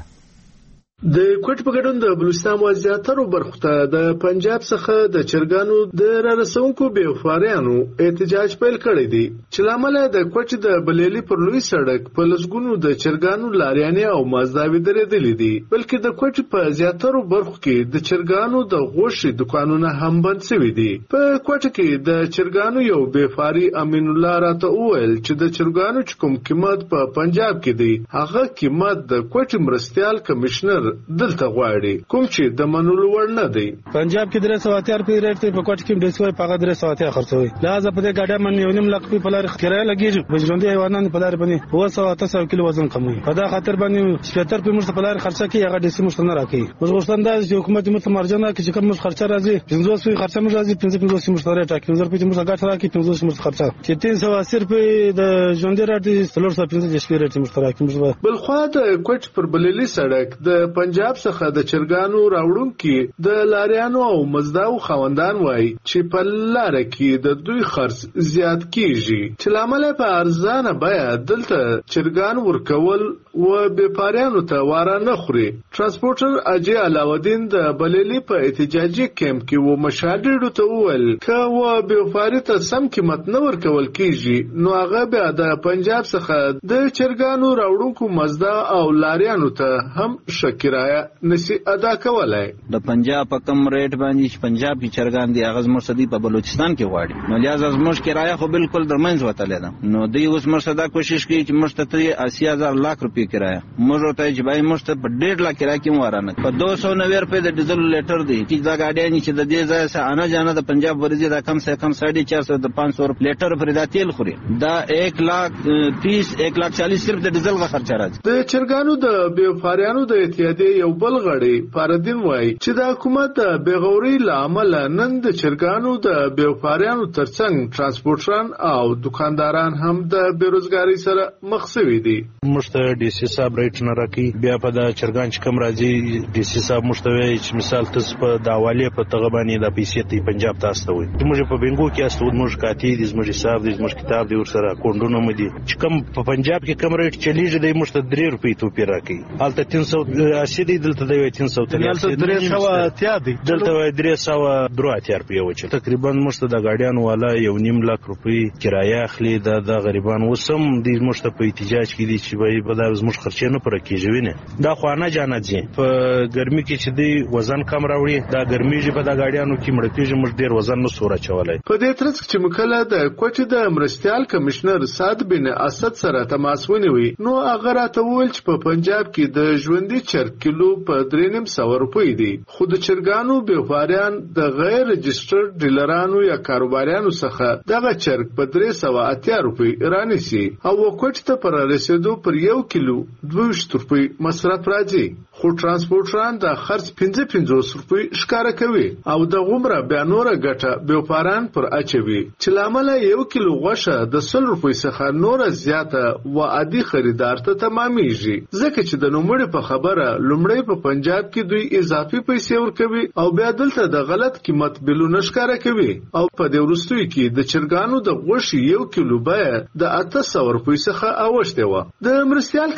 د کوټ په ګډون د بلوچستان وضعیترو برخو ته د پنجاب څخه د چرګانو د رارسونکو بیوفاریانو احتجاج پیل کړی دی چې لامل د کوټ د بلیلی پر لوی سړک په لسګونو د چرګانو لاریانې او مازداوی درېدلې دي بلکې د کوټ په زیاترو برخو کې د چرګانو د غوښې دکانونه هم بند شوي دي. په کوټ کې د چرګانو یو بیوفاري امین الله راته وویل چې د چرګانو چې کوم قیمت په پنجاب کې دی هغه قیمت د کوټ مرستیال کمشنر دلته غواړي کوم چې د منلو وړ نه دی. پنجاب کې درې سوه اتیا روپۍ ریټ دی په کوټ کې ډېر سوی په درې سوه اتیا خرڅوي لہذا په دې ګاډه من یو نیم لک په لار کرایه لګیږي بجروندي حیوانات په لار باندې اوه سوه اته سوه کیلو وزن کموي په دا خاطر باندې شپږ په مشت په لار خرڅه کوي هغه ډېر مشت نه راکوي. موږ غوښتنه ده چې حکومت موږ مرجانه کې چې کوم مش خرچه راځي پنځوس سوه خرچه موږ راځي پنځه پنځوس مشت ریټ کې نظر په موږ ګټه راکوي پنځوس مشت خرچه چې تین سوه اسی روپۍ د ژوندي راټي څلور سوه پنځه دېرش ریټ مشت راکوي. بل خو د کوټ پر بللی سړک د پنجاب څخه د چرګانو راوړونکي د لاریانو او مزداو خوندان وای چې په لار کې د دوی خرڅ زیات کیږي چې لامل په ارزانه بیا دلته چرګان ورکول و بیپاریانو ته واره نه خوري. ترانسپورټر اجي علاودین د بلیلی په احتجاجي کیمپ کې و مشاهدینو ته وویل که و بیپاری ته سم قیمت نه ورکول کیږي نو هغه بیا د پنجاب څخه د چرګانو راوړونکو مزدا او لاریانو ته هم شکرایه نسی ادا کولای. د پنجاب په کم ریټ باندې چې پنجاب کې چرګان دی هغه زموږ سدي په بلوچستان کې غواړي نو لہذا زموږ کرایه خو بالکل درمنځ وتلې ده نو دوی اوس موږ صدا کوشش کوي چې موږ ته اسی هزار لاک روپۍ کرایه موږ ته چې بای موږ ته په ډېر لاک کرایه کې وارانه په دوه سوه نوي روپۍ د ډیزل لیټر دی چې دا ګاډیان چې د دې ځای څخه انا جانا د پنجاب ورځي دا کم سے کم ساڑھے چار سو د پانچ سو روپۍ لیټر پر دا تیل خوري دا ایک لاک تیس ایک لاک چالیس صرف د ډیزل غا خرچه راځي. د چرګانو د بیوفاریانو د اتحادیې یو بل غړی فردین وای چې د حکومت د بیغوري لامل نن د چرګانو د بیوفاریانو ترڅنګ ترانسپورټران او دکانداران هم د بیروزګاری سره مخ شوي دي. مشته ډي سي صاحب ریټ نه راکي بیا په د چرګان چې کم راځي ډي سي صاحب مشته چې مثال تاسو په د حواله په تغه باندې د پیسې ته پنجاب تاسو وي موږ په بنګو کې استو موږ کاتی د زموږ حساب د زموږ کتاب دی ورسره کوندونه مې دي چې کم په پنجاب کې کم ریټ چلیږي د مشته درې روپۍ تو پی راکي حالت تین سوه اسی دی دلته دی تین سوه درې سوه اتیا دی دلته درې سوه درې اتیا روپۍ وچ تقریبا مشته د ګاډیان والا یو نیم لاک روپۍ کرایه اخلي د غریبان وسم د مشته په احتجاج کې دي چې به په داس مش خرچې نه پر کېږي نه دا خو نه جانات دي په ګرمي کې چې دی وزن کم راوړي دا ګرمي چې په دا ګاډیانو کې مړ کېږي مش ډیر وزن نه سوره چولای. په دې ترڅ کې مکله د کوټې د مرستيال کمشنر سعد بن اسد سره تماس ونیوي نو هغه راته وویل چې په پنجاب کې د ژوندۍ چرګ کیلو په درې نیم سوه روپۍ دی خو د چرګانو بیوفاریان د غیر رجسټرډ ډیلرانو یا کاروباریانو څخه دغه چرګ په درې سوه اتیا روپۍ رانیسي او کوټې ته پر رسیدو پر یو کیلو دوه ویشت روپۍ مصرف راځي خو ترانسپورټران د خرڅ پنځه پنځوس روپۍ ښکاره کوي او د غومره بیا نوره ګټه بیوفاران پر اچوي چې لامل یو کیلو غوښه د سل روپۍ څخه نوره زیاته و عادي خریدار ته تمامېږي ځکه چې د نوموړي په خبره لومړی په پنجاب کې دوی اضافي پیسې ورکوي او بیا دلته د غلط قیمت بلونه ښکاره کوي او په دې وروستیو کې د چرګانو د غوښې یو کیلو بیه د اته سوه روپۍ څخه اوښتې وه. د مرستیال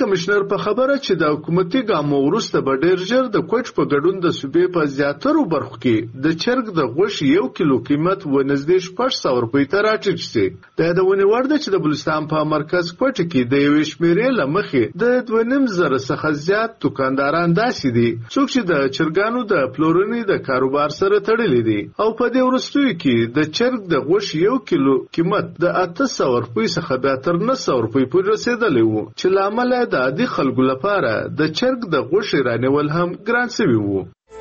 کمشنر په خبره چې د حکومتي ګامو وروسته به ډیر ژر د کوټ په ګډون د صوبې په زیاترو برخو کې د چرګ د غوښې یو کیلو قیمت ونږدې شپږ سوه روپۍ ته راټیټ شي. د یادونې وړ ده چې د بلوچستان په مرکز کوټ کې د یوې شمیرې له مخې د دوه نیم زره څخه زیات دکانداران داسې دي څوک چې د چرګانو د پلورنې د کاروبار سره تړلي دي او په دې وروستیو کې د چرګ د غوښې یو کیلو قیمت د اته سوه روپۍ څخه بیا تر نه سوه روپۍ پورې رسېدلی و چې له امله د عادي خلکو لپاره د چرګ د غوښې رانیول هم ګران شوي وو.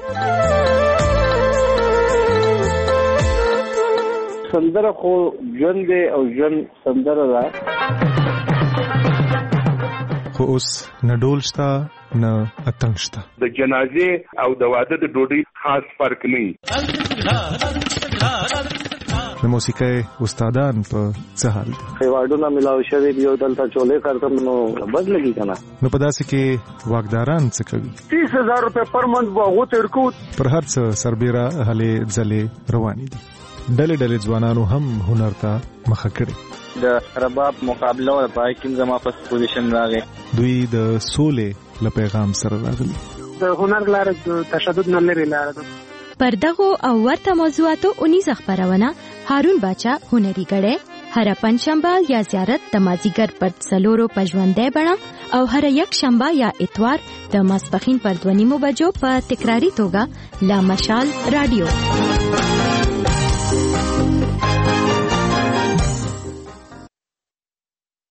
سندره خو ژوند دی او ژوند سندره ده، خو اوس نه ډول شته نه اتنګ شته. د جنازې او د واده د ډوډۍ خاص فرق نه. د موسیقۍ استادان په څه حال دي؟ ایوارډونه ملاو شوي دي او دلته چولې کارتم نو بد لګي کنه. نو په داسې کې واکداران څه کوي؟ تیس هزار روپے پر منت به هغو ته ورکو. پر هر څه سربیره هلې ځلې روانې دي. ډلې ډلې ځوانانو هم هنر ته مخه کړې. د رباب مقابله او پای کې زما په پوزیشن راغی. دوی د سولې له پیغام سره راغلي. د هنر لاره تشدد نه لري لاره ده. پر دغو او ورته موضوعاتو اونیزه خبرونه هارون باچا هنري غړې هر پنځشنبه یا زیارت د مازیګر پر څلورو په ژوندۍ بڼه او هر یک شنبه یا اتوار د ماسپښین پر دوه نیمو بجو په تکراری توګه لا مشال رادیو.